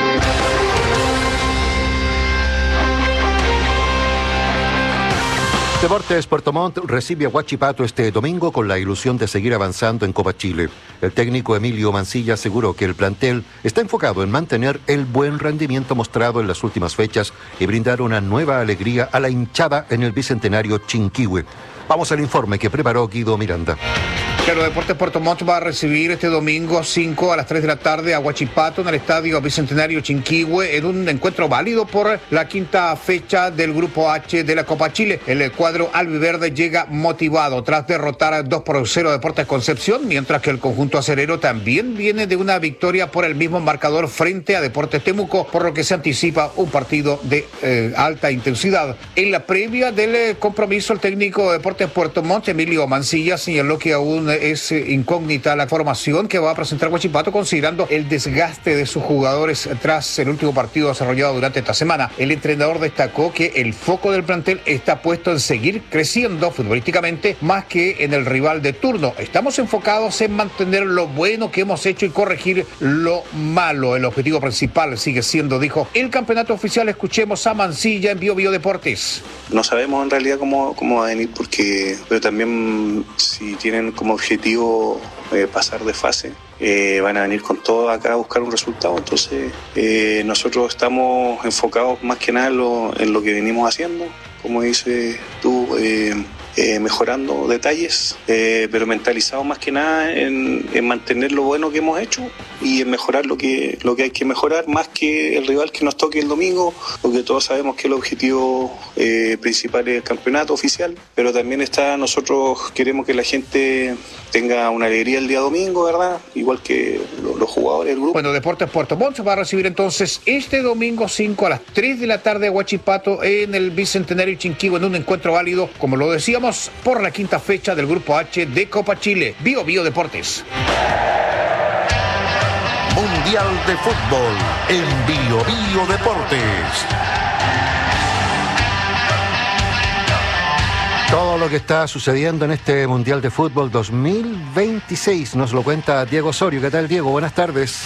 Deportes Puerto Montt recibe a Huachipato este domingo con la ilusión de seguir avanzando en Copa Chile. El técnico Emilio Mancilla aseguró que el plantel está enfocado en mantener el buen rendimiento mostrado en las últimas fechas y brindar una nueva alegría a la hinchada en el Bicentenario Chinquihue. Vamos al informe que preparó Guido Miranda. Claro, Deportes Puerto Montt va a recibir este domingo cinco a las tres de la tarde a Huachipato en el Estadio Bicentenario Chinquihue en un encuentro válido por la quinta fecha del Grupo H de la Copa Chile. El cuadro albiverde llega motivado tras derrotar dos por cero a Deportes Concepción, mientras que el conjunto acerero también viene de una victoria por el mismo marcador frente a Deportes Temuco, por lo que se anticipa un partido de eh, alta intensidad. En la previa del eh, compromiso, el técnico de Deportes Puerto Montt, Emilio Mancilla, señaló que aún es incógnita la formación que va a presentar Huachipato, considerando el desgaste de sus jugadores tras el último partido desarrollado durante esta semana. El entrenador destacó que el foco del plantel está puesto en seguir creciendo futbolísticamente más que en el rival de turno. Estamos enfocados en mantener lo bueno que hemos hecho y corregir lo malo. El objetivo principal sigue siendo, dijo, el campeonato oficial. Escuchemos a Mancilla en Bio Bio Deportes. No sabemos en realidad cómo, cómo va a venir, porque pero también si tienen como objetivo eh, pasar de fase, eh, van a venir con todo acá a buscar un resultado. Entonces eh, nosotros estamos enfocados más que nada en lo, en lo que venimos haciendo, como dices tú, eh, eh, mejorando detalles, eh, pero mentalizados más que nada en, en mantener lo bueno que hemos hecho y en mejorar lo que, lo que hay que mejorar, más que el rival que nos toque el domingo, porque todos sabemos que el objetivo eh, principal es el campeonato oficial, pero también está, nosotros queremos que la gente tenga una alegría el día domingo, ¿verdad? Igual que los, los jugadores del grupo. Bueno, Deportes Puerto Montt se va a recibir entonces este domingo cinco a las tres de la tarde a Huachipato en el Bicentenario Chinquihue en un encuentro válido, como lo decíamos, por la quinta fecha del Grupo H de Copa Chile. Bio Bio Deportes. Mundial de Fútbol en Bio Bio Deportes. Todo lo que está sucediendo en este Mundial de Fútbol dos mil veintiséis nos lo cuenta Diego Osorio. ¿Qué tal, Diego? Buenas tardes.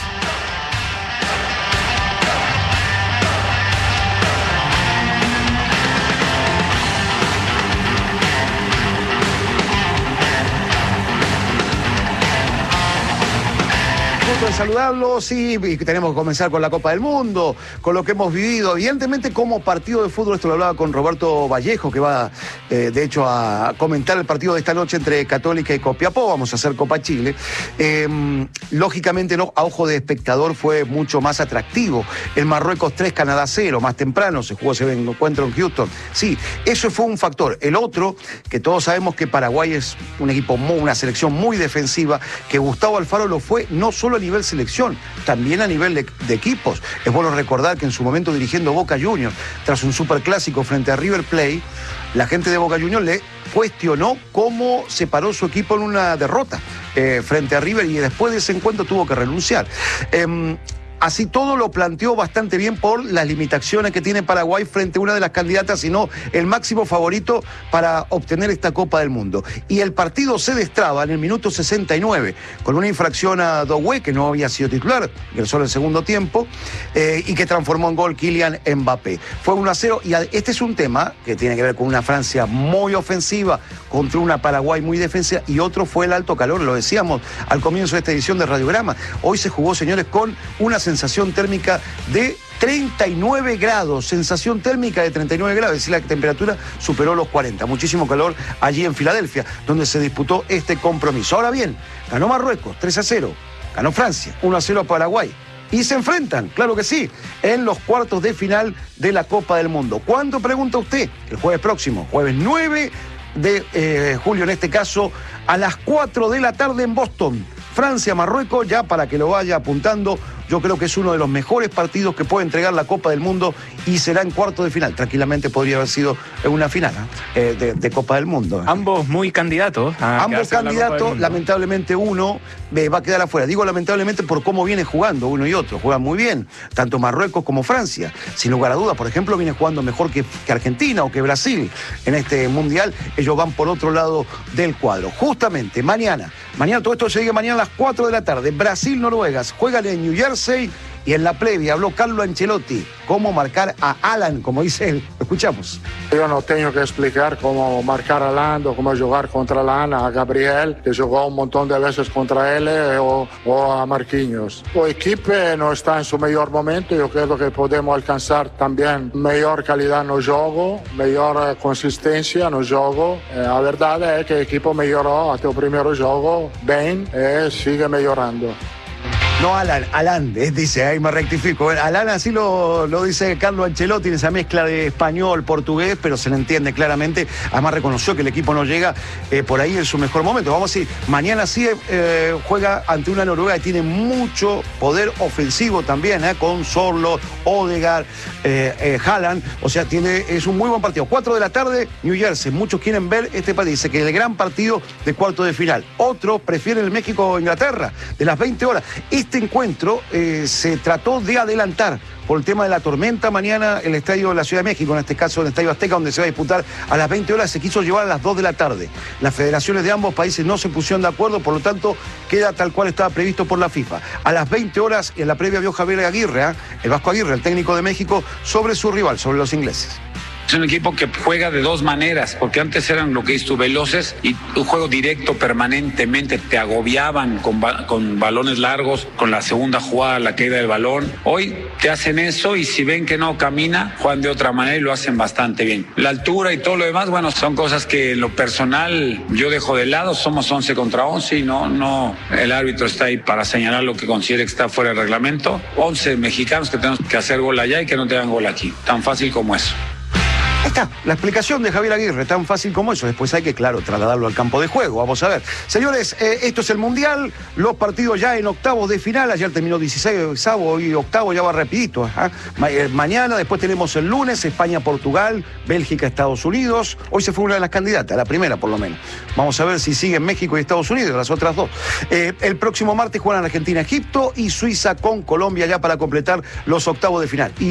de saludarlos y, y tenemos que comenzar con la Copa del Mundo, con lo que hemos vivido. Evidentemente, como partido de fútbol, esto lo hablaba con Roberto Vallejo, que va, eh, de hecho, a comentar el partido de esta noche entre Católica y Copiapó. Vamos a hacer Copa Chile. Eh, lógicamente, no, a ojo de espectador fue mucho más atractivo. El Marruecos tres, Canadá cero, más temprano se jugó ese encuentro en Houston. Sí, eso fue un factor. El otro, que todos sabemos que Paraguay es un equipo, una selección muy defensiva, que Gustavo Alfaro lo fue no solo a nivel selección, también a nivel de, de equipos. Es bueno recordar que en su momento dirigiendo Boca Juniors, tras un superclásico frente a River Plate, la gente de Boca Juniors le cuestionó cómo se paró su equipo en una derrota eh, frente a River, y después de ese encuentro tuvo que renunciar. Eh, Así todo lo planteó bastante bien por las limitaciones que tiene Paraguay frente a una de las candidatas, sino el máximo favorito para obtener esta Copa del Mundo. Y el partido se destraba en el minuto sesenta y nueve, con una infracción a Doué, que no había sido titular, ingresó en el segundo tiempo, eh, y que transformó en gol Kylian Mbappé. Fue uno a cero, y este es un tema que tiene que ver con una Francia muy ofensiva contra una Paraguay muy defensiva, y otro fue el alto calor, lo decíamos al comienzo de esta edición de Radiograma. Hoy se jugó, señores, con una sensación térmica de treinta y nueve grados, sensación térmica de treinta y nueve grados, es decir, la temperatura superó los cuarenta, muchísimo calor allí en Filadelfia, donde se disputó este compromiso. Ahora bien, ganó Marruecos tres a cero, ganó Francia uno a cero a Paraguay, y se enfrentan, claro que sí, en los cuartos de final de la Copa del Mundo. ¿Cuándo, pregunta usted? El jueves próximo, jueves nueve de eh, julio en este caso, a las cuatro de la tarde en Boston. Francia, Marruecos, ya para que lo vaya apuntando. Yo creo que es uno de los mejores partidos que puede entregar la Copa del Mundo, y será en cuarto de final. Tranquilamente podría haber sido en una final eh, de, de Copa del Mundo. Ambos muy candidatos. Ambos candidatos, lamentablemente uno eh, va a quedar afuera. Digo lamentablemente por cómo viene jugando uno y otro. Juegan muy bien, tanto Marruecos como Francia. Sin lugar a dudas, por ejemplo, viene jugando mejor que, que Argentina o que Brasil en este Mundial. Ellos van por otro lado del cuadro. Justamente mañana, mañana todo esto se llega mañana a las cuatro de la tarde. Brasil-Noruega, juegan en New Jersey, y en la previa habló Carlo Ancelotti cómo marcar a Alan, como dice él. Escuchamos. Yo no tengo que explicar cómo marcar a Alan o cómo jugar contra Alan, a Gabriel, que jugó un montón de veces contra él, o, o a Marquinhos. El equipo no está en su mejor momento. Yo creo que podemos alcanzar también mejor calidad en el juego, mejor consistencia en el juego. Eh, la verdad es que el equipo mejoró hasta el primer juego bien, y sigue mejorando. No, Alan, Alan, dice, ahí me rectifico. Alan así lo, lo dice Carlo Ancelotti, en esa mezcla de español, portugués, pero se le entiende claramente. Además reconoció que el equipo no llega eh, por ahí en su mejor momento. Vamos a decir, mañana sí eh, juega ante una Noruega que tiene mucho poder ofensivo también, eh, con Sorlo, Odegaard, eh, eh, Haaland. O sea, tiene, es un muy buen partido. Cuatro de la tarde, New Jersey. Muchos quieren ver este partido. Dice que es el gran partido de cuarto de final. Otros prefieren el México-Inglaterra, de las veinte horas. Este encuentro eh, se trató de adelantar por el tema de la tormenta. Mañana el estadio de la Ciudad de México, en este caso el Estadio Azteca, donde se va a disputar a las veinte horas, se quiso llevar a las dos de la tarde. Las federaciones de ambos países no se pusieron de acuerdo, por lo tanto queda tal cual estaba previsto por la FIFA. A las veinte horas, en la previa vio Javier Aguirre, ¿eh? el Vasco Aguirre, el técnico de México, sobre su rival, sobre los ingleses. Es un equipo que juega de dos maneras, porque antes eran lo que dices tú, veloces y un juego directo permanentemente, te agobiaban con, ba con balones largos, con la segunda jugada, la caída del balón. Hoy te hacen eso, y si ven que no camina, juegan de otra manera y lo hacen bastante bien. La altura y todo lo demás, bueno, son cosas que en lo personal yo dejo de lado. Somos once contra once y no, no, el árbitro está ahí para señalar lo que considere que está fuera del reglamento. once mexicanos que tenemos que hacer gol allá y que no tengan gol aquí. Tan fácil como eso. Ahí está, la explicación de Javier Aguirre, tan fácil como eso. Después hay que, claro, trasladarlo al campo de juego. Vamos a ver. Señores, eh, esto es el Mundial, los partidos ya en octavos de final. Ayer terminó dieciséis, hoy octavo, ya va rapidito. ¿eh? Ma eh, mañana, después tenemos el lunes, España-Portugal, Bélgica-Estados Unidos. Hoy se fue una de las candidatas, la primera por lo menos. Vamos a ver si siguen México y Estados Unidos, las otras dos. Eh, el próximo martes juegan Argentina-Egipto y Suiza con Colombia, ya para completar los octavos de final. Y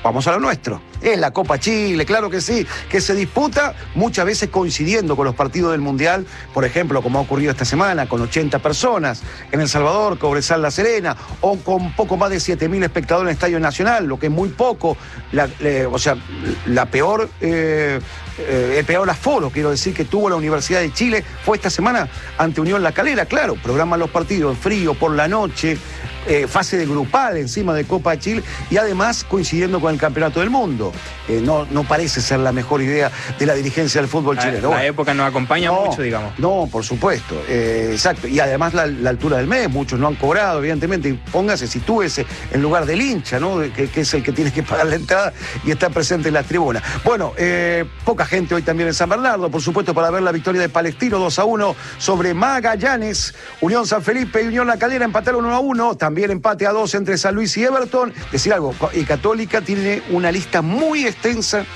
vamos a lo nuestro. Es la Copa Chile, claro que sí, que se disputa muchas veces coincidiendo con los partidos del Mundial, por ejemplo, como ha ocurrido esta semana, con ochenta personas en El Salvador, Cobresal La Serena, o con poco más de siete mil espectadores en el Estadio Nacional, lo que es muy poco, la, le, o sea, la peor... Eh, Eh, el peor aforo, quiero decir, que tuvo la Universidad de Chile fue esta semana ante Unión La Calera. Claro, programan los partidos en frío, por la noche, eh, fase de grupal encima de Copa de Chile y además coincidiendo con el Campeonato del Mundo. Eh, no, no parece ser la mejor idea de la dirigencia del fútbol chileno. La, la época nos acompaña no, mucho, digamos. No, por supuesto, eh, exacto. Y además la, la altura del mes, muchos no han cobrado, evidentemente. Y póngase, sitúese en lugar del hincha, ¿no? Que, que es el que tiene que pagar la entrada y está presente en las tribunas. Bueno, eh, poca gente hoy también en San Bernardo, por supuesto, para ver la victoria de Palestino dos a uno sobre Magallanes. Unión San Felipe y Unión La Calera empataron uno a uno. También empate a dos entre San Luis y Everton. Decir algo, y Católica tiene una lista muy extensa,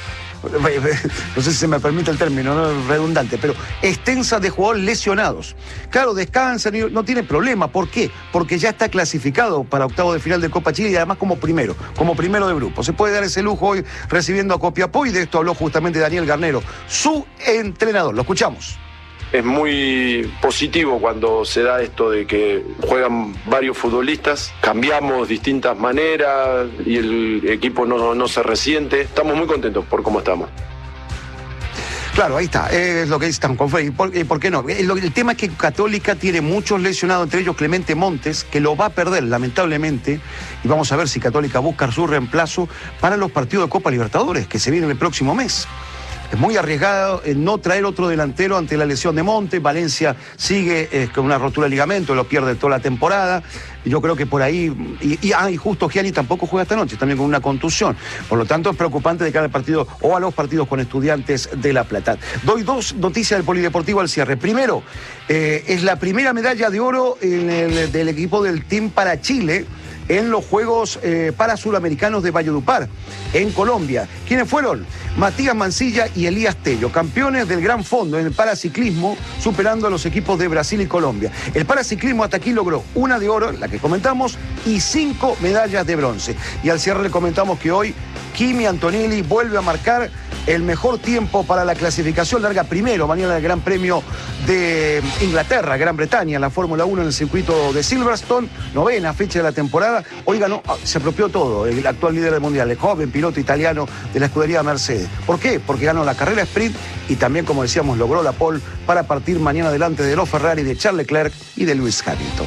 no sé si se me permite el término, no es redundante, pero extensa de jugadores lesionados. Claro, descansan y no tiene problema. ¿Por qué? Porque ya está clasificado para octavo de final de Copa Chile y además como primero, como primero de grupo. Se puede dar ese lujo hoy recibiendo a Copiapó y de esto habló justamente Daniel Garnero, su entrenador. Lo escuchamos. Es muy positivo cuando se da esto de que juegan varios futbolistas, cambiamos distintas maneras y el equipo no, no se resiente. Estamos muy contentos por cómo estamos. Claro, ahí está, es lo que dice Stan Confrey. ¿Por, ¿Por qué no? El, el tema es que Católica tiene muchos lesionados, entre ellos Clemente Montes, que lo va a perder lamentablemente, y vamos a ver si Católica busca su reemplazo para los partidos de Copa Libertadores, que se vienen el próximo mes. Es muy arriesgado eh, no traer otro delantero ante la lesión de Monte. Valencia sigue eh, con una rotura de ligamento, lo pierde toda la temporada. Yo creo que por ahí... Y, y, ah, y justo Gianni tampoco juega esta noche, también con una contusión. Por lo tanto, es preocupante de cara al partido o a los partidos con Estudiantes de La Plata. Doy dos noticias del Polideportivo al cierre. Primero, eh, es la primera medalla de oro en el, del equipo del Team para Chile en los Juegos eh, Parasuramenericanos de Valledupar, en Colombia. ¿Quiénes fueron? Matías Mancilla y Elías Tello, campeones del Gran Fondo en el paraciclismo, superando a los equipos de Brasil y Colombia. El paraciclismo hasta aquí logró una de oro, la que comentamos, y cinco medallas de bronce. Y al cierre le comentamos que hoy Kimi Antonelli vuelve a marcar el mejor tiempo para la clasificación, larga primero mañana el Gran Premio de Inglaterra, Gran Bretaña, la Fórmula uno en el circuito de Silverstone, novena fecha de la temporada. Hoy ganó, se apropió todo, el actual líder del mundial, el joven piloto italiano de la escudería Mercedes. ¿Por qué? Porque ganó la carrera sprint y también, como decíamos, logró la pole para partir mañana delante de los Ferrari, de Charles Leclerc y de Lewis Hamilton.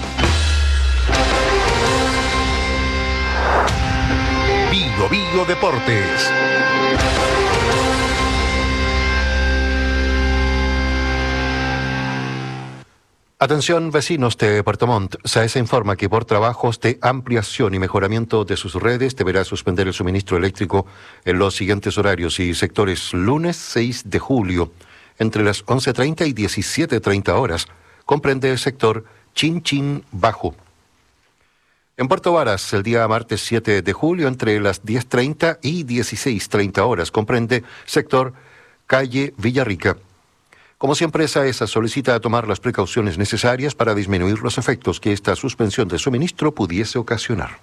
Bio Bio Deportes. Atención vecinos de Puerto Montt, SAESA informa que por trabajos de ampliación y mejoramiento de sus redes deberá suspender el suministro eléctrico en los siguientes horarios y sectores: lunes seis de julio, entre las once treinta y diecisiete treinta horas, comprende el sector Chinchín Bajo. En Puerto Varas, el día martes siete de julio, entre las diez treinta y dieciséis treinta horas, comprende sector Calle Villarrica. Como siempre, SAESA solicita tomar las precauciones necesarias para disminuir los efectos que esta suspensión de suministro pudiese ocasionar.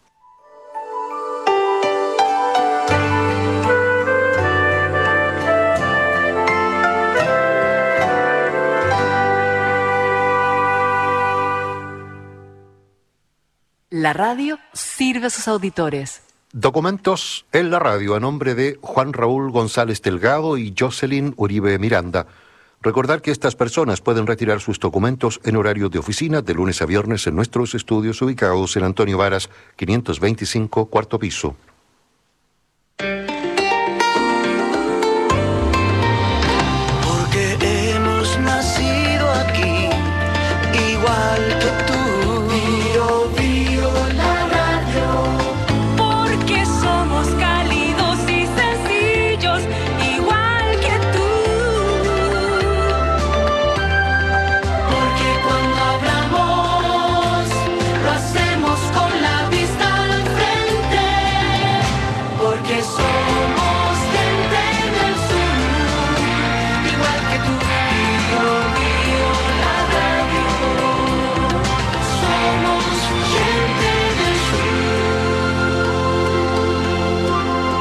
La radio sirve a sus auditores. Documentos en la radio a nombre de Juan Raúl González Delgado y Jocelyn Uribe Miranda. Recordar que estas personas pueden retirar sus documentos en horario de oficina de lunes a viernes en nuestros estudios ubicados en Antonio Varas, quinientos veinticinco, cuarto piso. Porque hemos nacido aquí, igual que tú. Bio, bio, la radio. Porque somos cálidos y sencillos, igual que tú. Porque cuando hablamos, lo hacemos con la vista al frente. Porque somos gente del sur, igual que tú. Bio, bio, la radio. Somos gente del sur.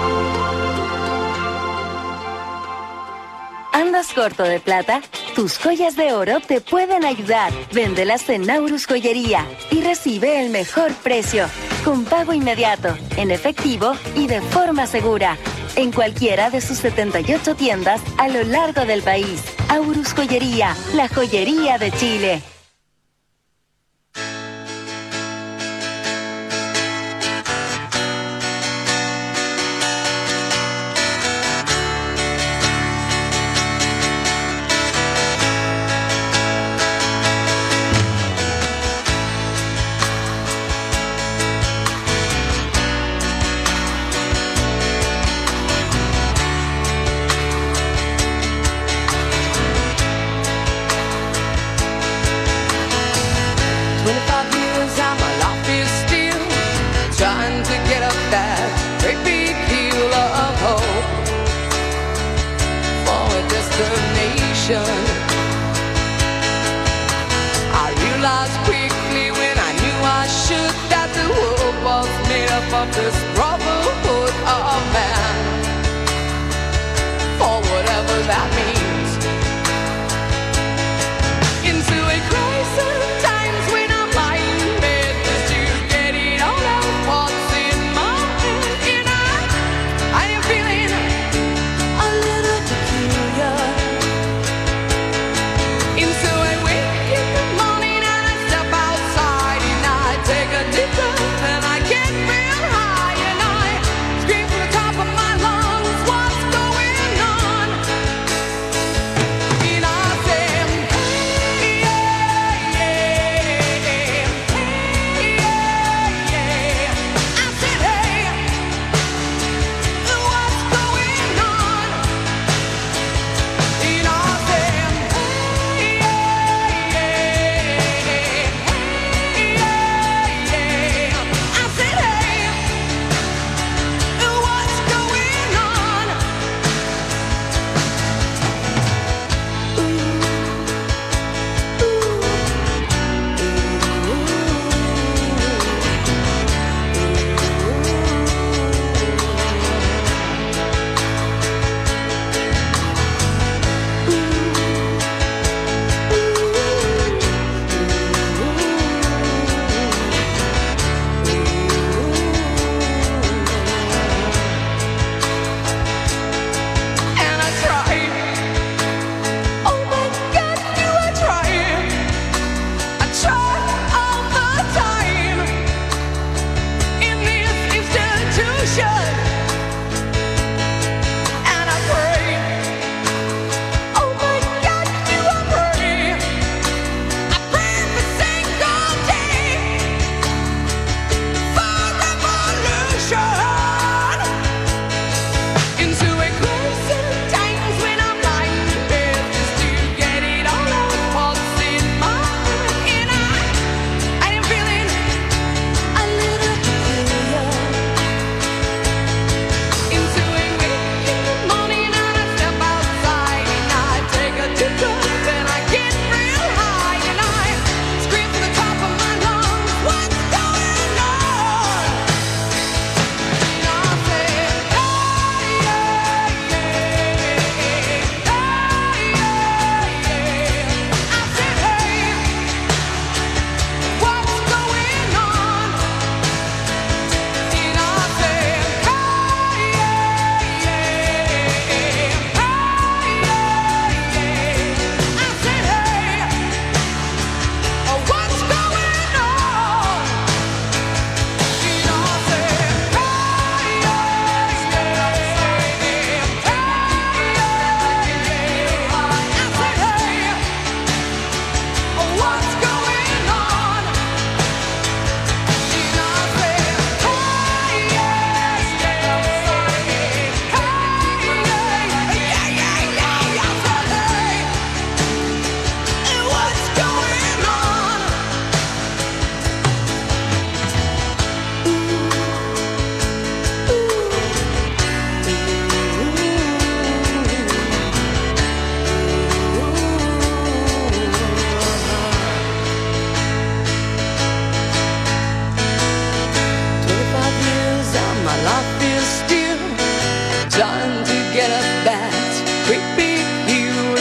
¿Andas corto de plata? Tus joyas de oro te pueden ayudar. Véndelas en Naurus Joyería y recibe el mejor precio, con pago inmediato, en efectivo y de forma segura. En cualquiera de sus setenta y ocho tiendas a lo largo del país. Aurus Joyería, la joyería de Chile. I realized quickly when I knew I should that the world was made up of this brotherhood of man, for whatever that means. Into a crisis times when I'm lying in bed just to get it all out what's in my head. And I, I am feeling a little peculiar. Into a wake in the morning and I step outside and I take a deep breath and I get real high and I scream from the top of my lungs, what's going on? And I say, hey, yeah, yeah, hey, yeah, yeah. I said, hey, what's going on? And I said, hey, and I try. Oh my God, do I try? I try all the time in this institution, and I pray. Oh my God, do I pray? I pray every single day for revolution. Into a crisis times when I'm lying in bed just to get it all out what's in my head. And I, I am feeling a little peculiar. Into a wake in the morning and I step outside and I take a deep breath and I get real high and I scream from the top of my lungs, what's going on? And I say, hey, yeah, yeah, hey, yeah, yeah. I said, hey, what's going on? And I said, hey, yeah, yeah, hey, yeah, yeah. I said, hey, what's going on? And I said, hey, twenty-five years and my life is still trying to get up that great big hill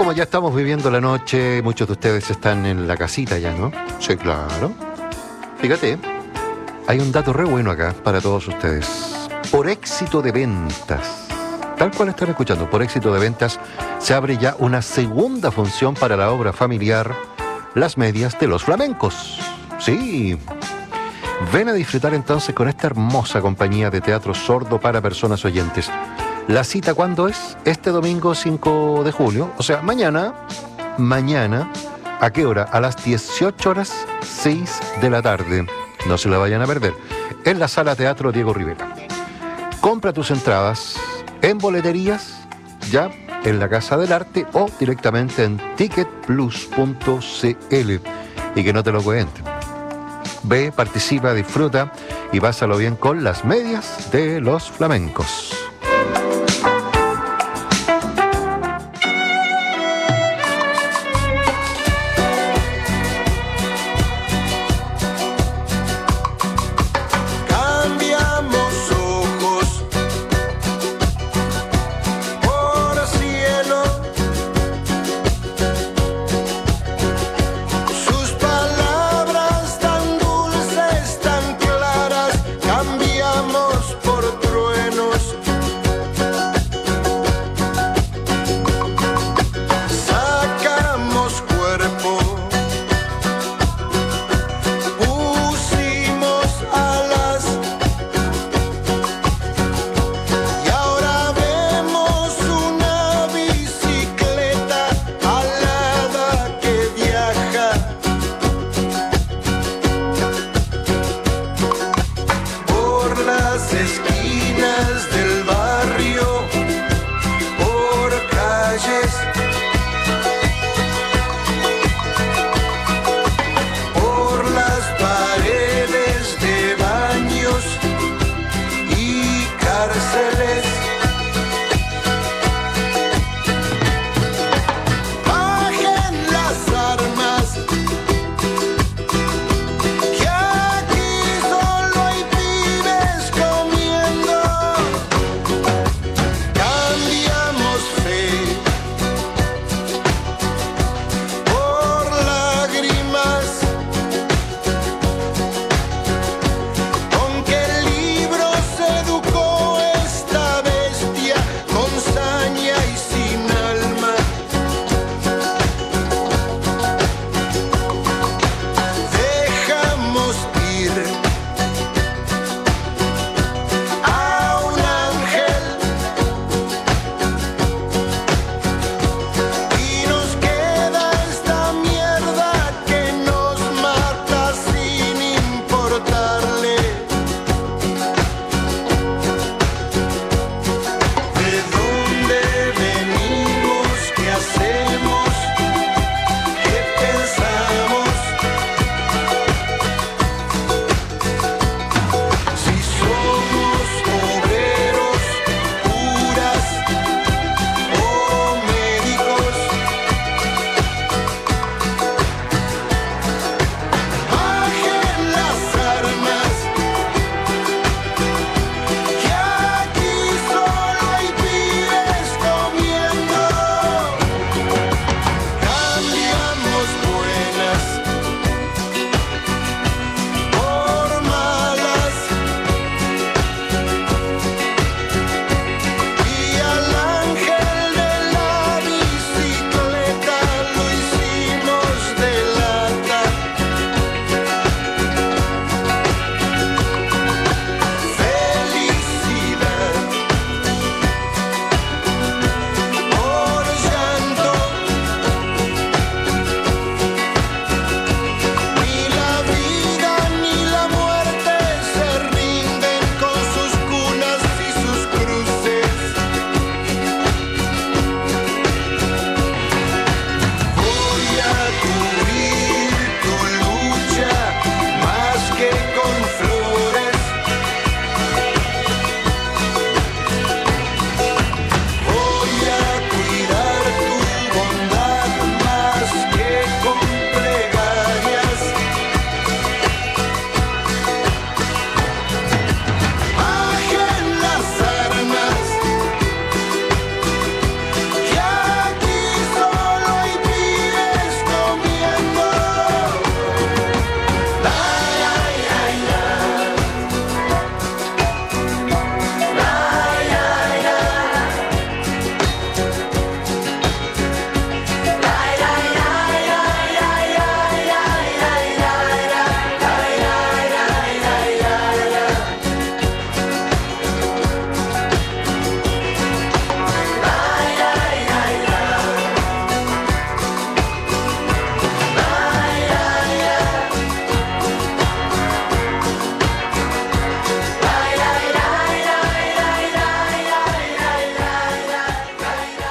como ya estamos viviendo la noche, muchos de ustedes están en la casita ya, ¿no? Sí, claro. Fíjate, hay un dato re bueno acá para todos ustedes. Por éxito de ventas, tal cual están escuchando, por éxito de ventas, se abre ya una segunda función para la obra familiar Las Medias de los Flamencos. Sí. Ven a disfrutar entonces con esta hermosa compañía de teatro sordo para personas oyentes. ¿La cita cuándo es? Este domingo cinco de julio, o sea, mañana, mañana, ¿a qué hora? A las dieciocho horas, seis de la tarde. No se la vayan a perder. En la Sala Teatro Diego Rivera. Compra tus entradas en boleterías, ya en la Casa del Arte o directamente en ticket plus punto c l. Y que no te lo cuenten. Ve, participa, disfruta y pásalo bien con Las Medias de los Flamencos.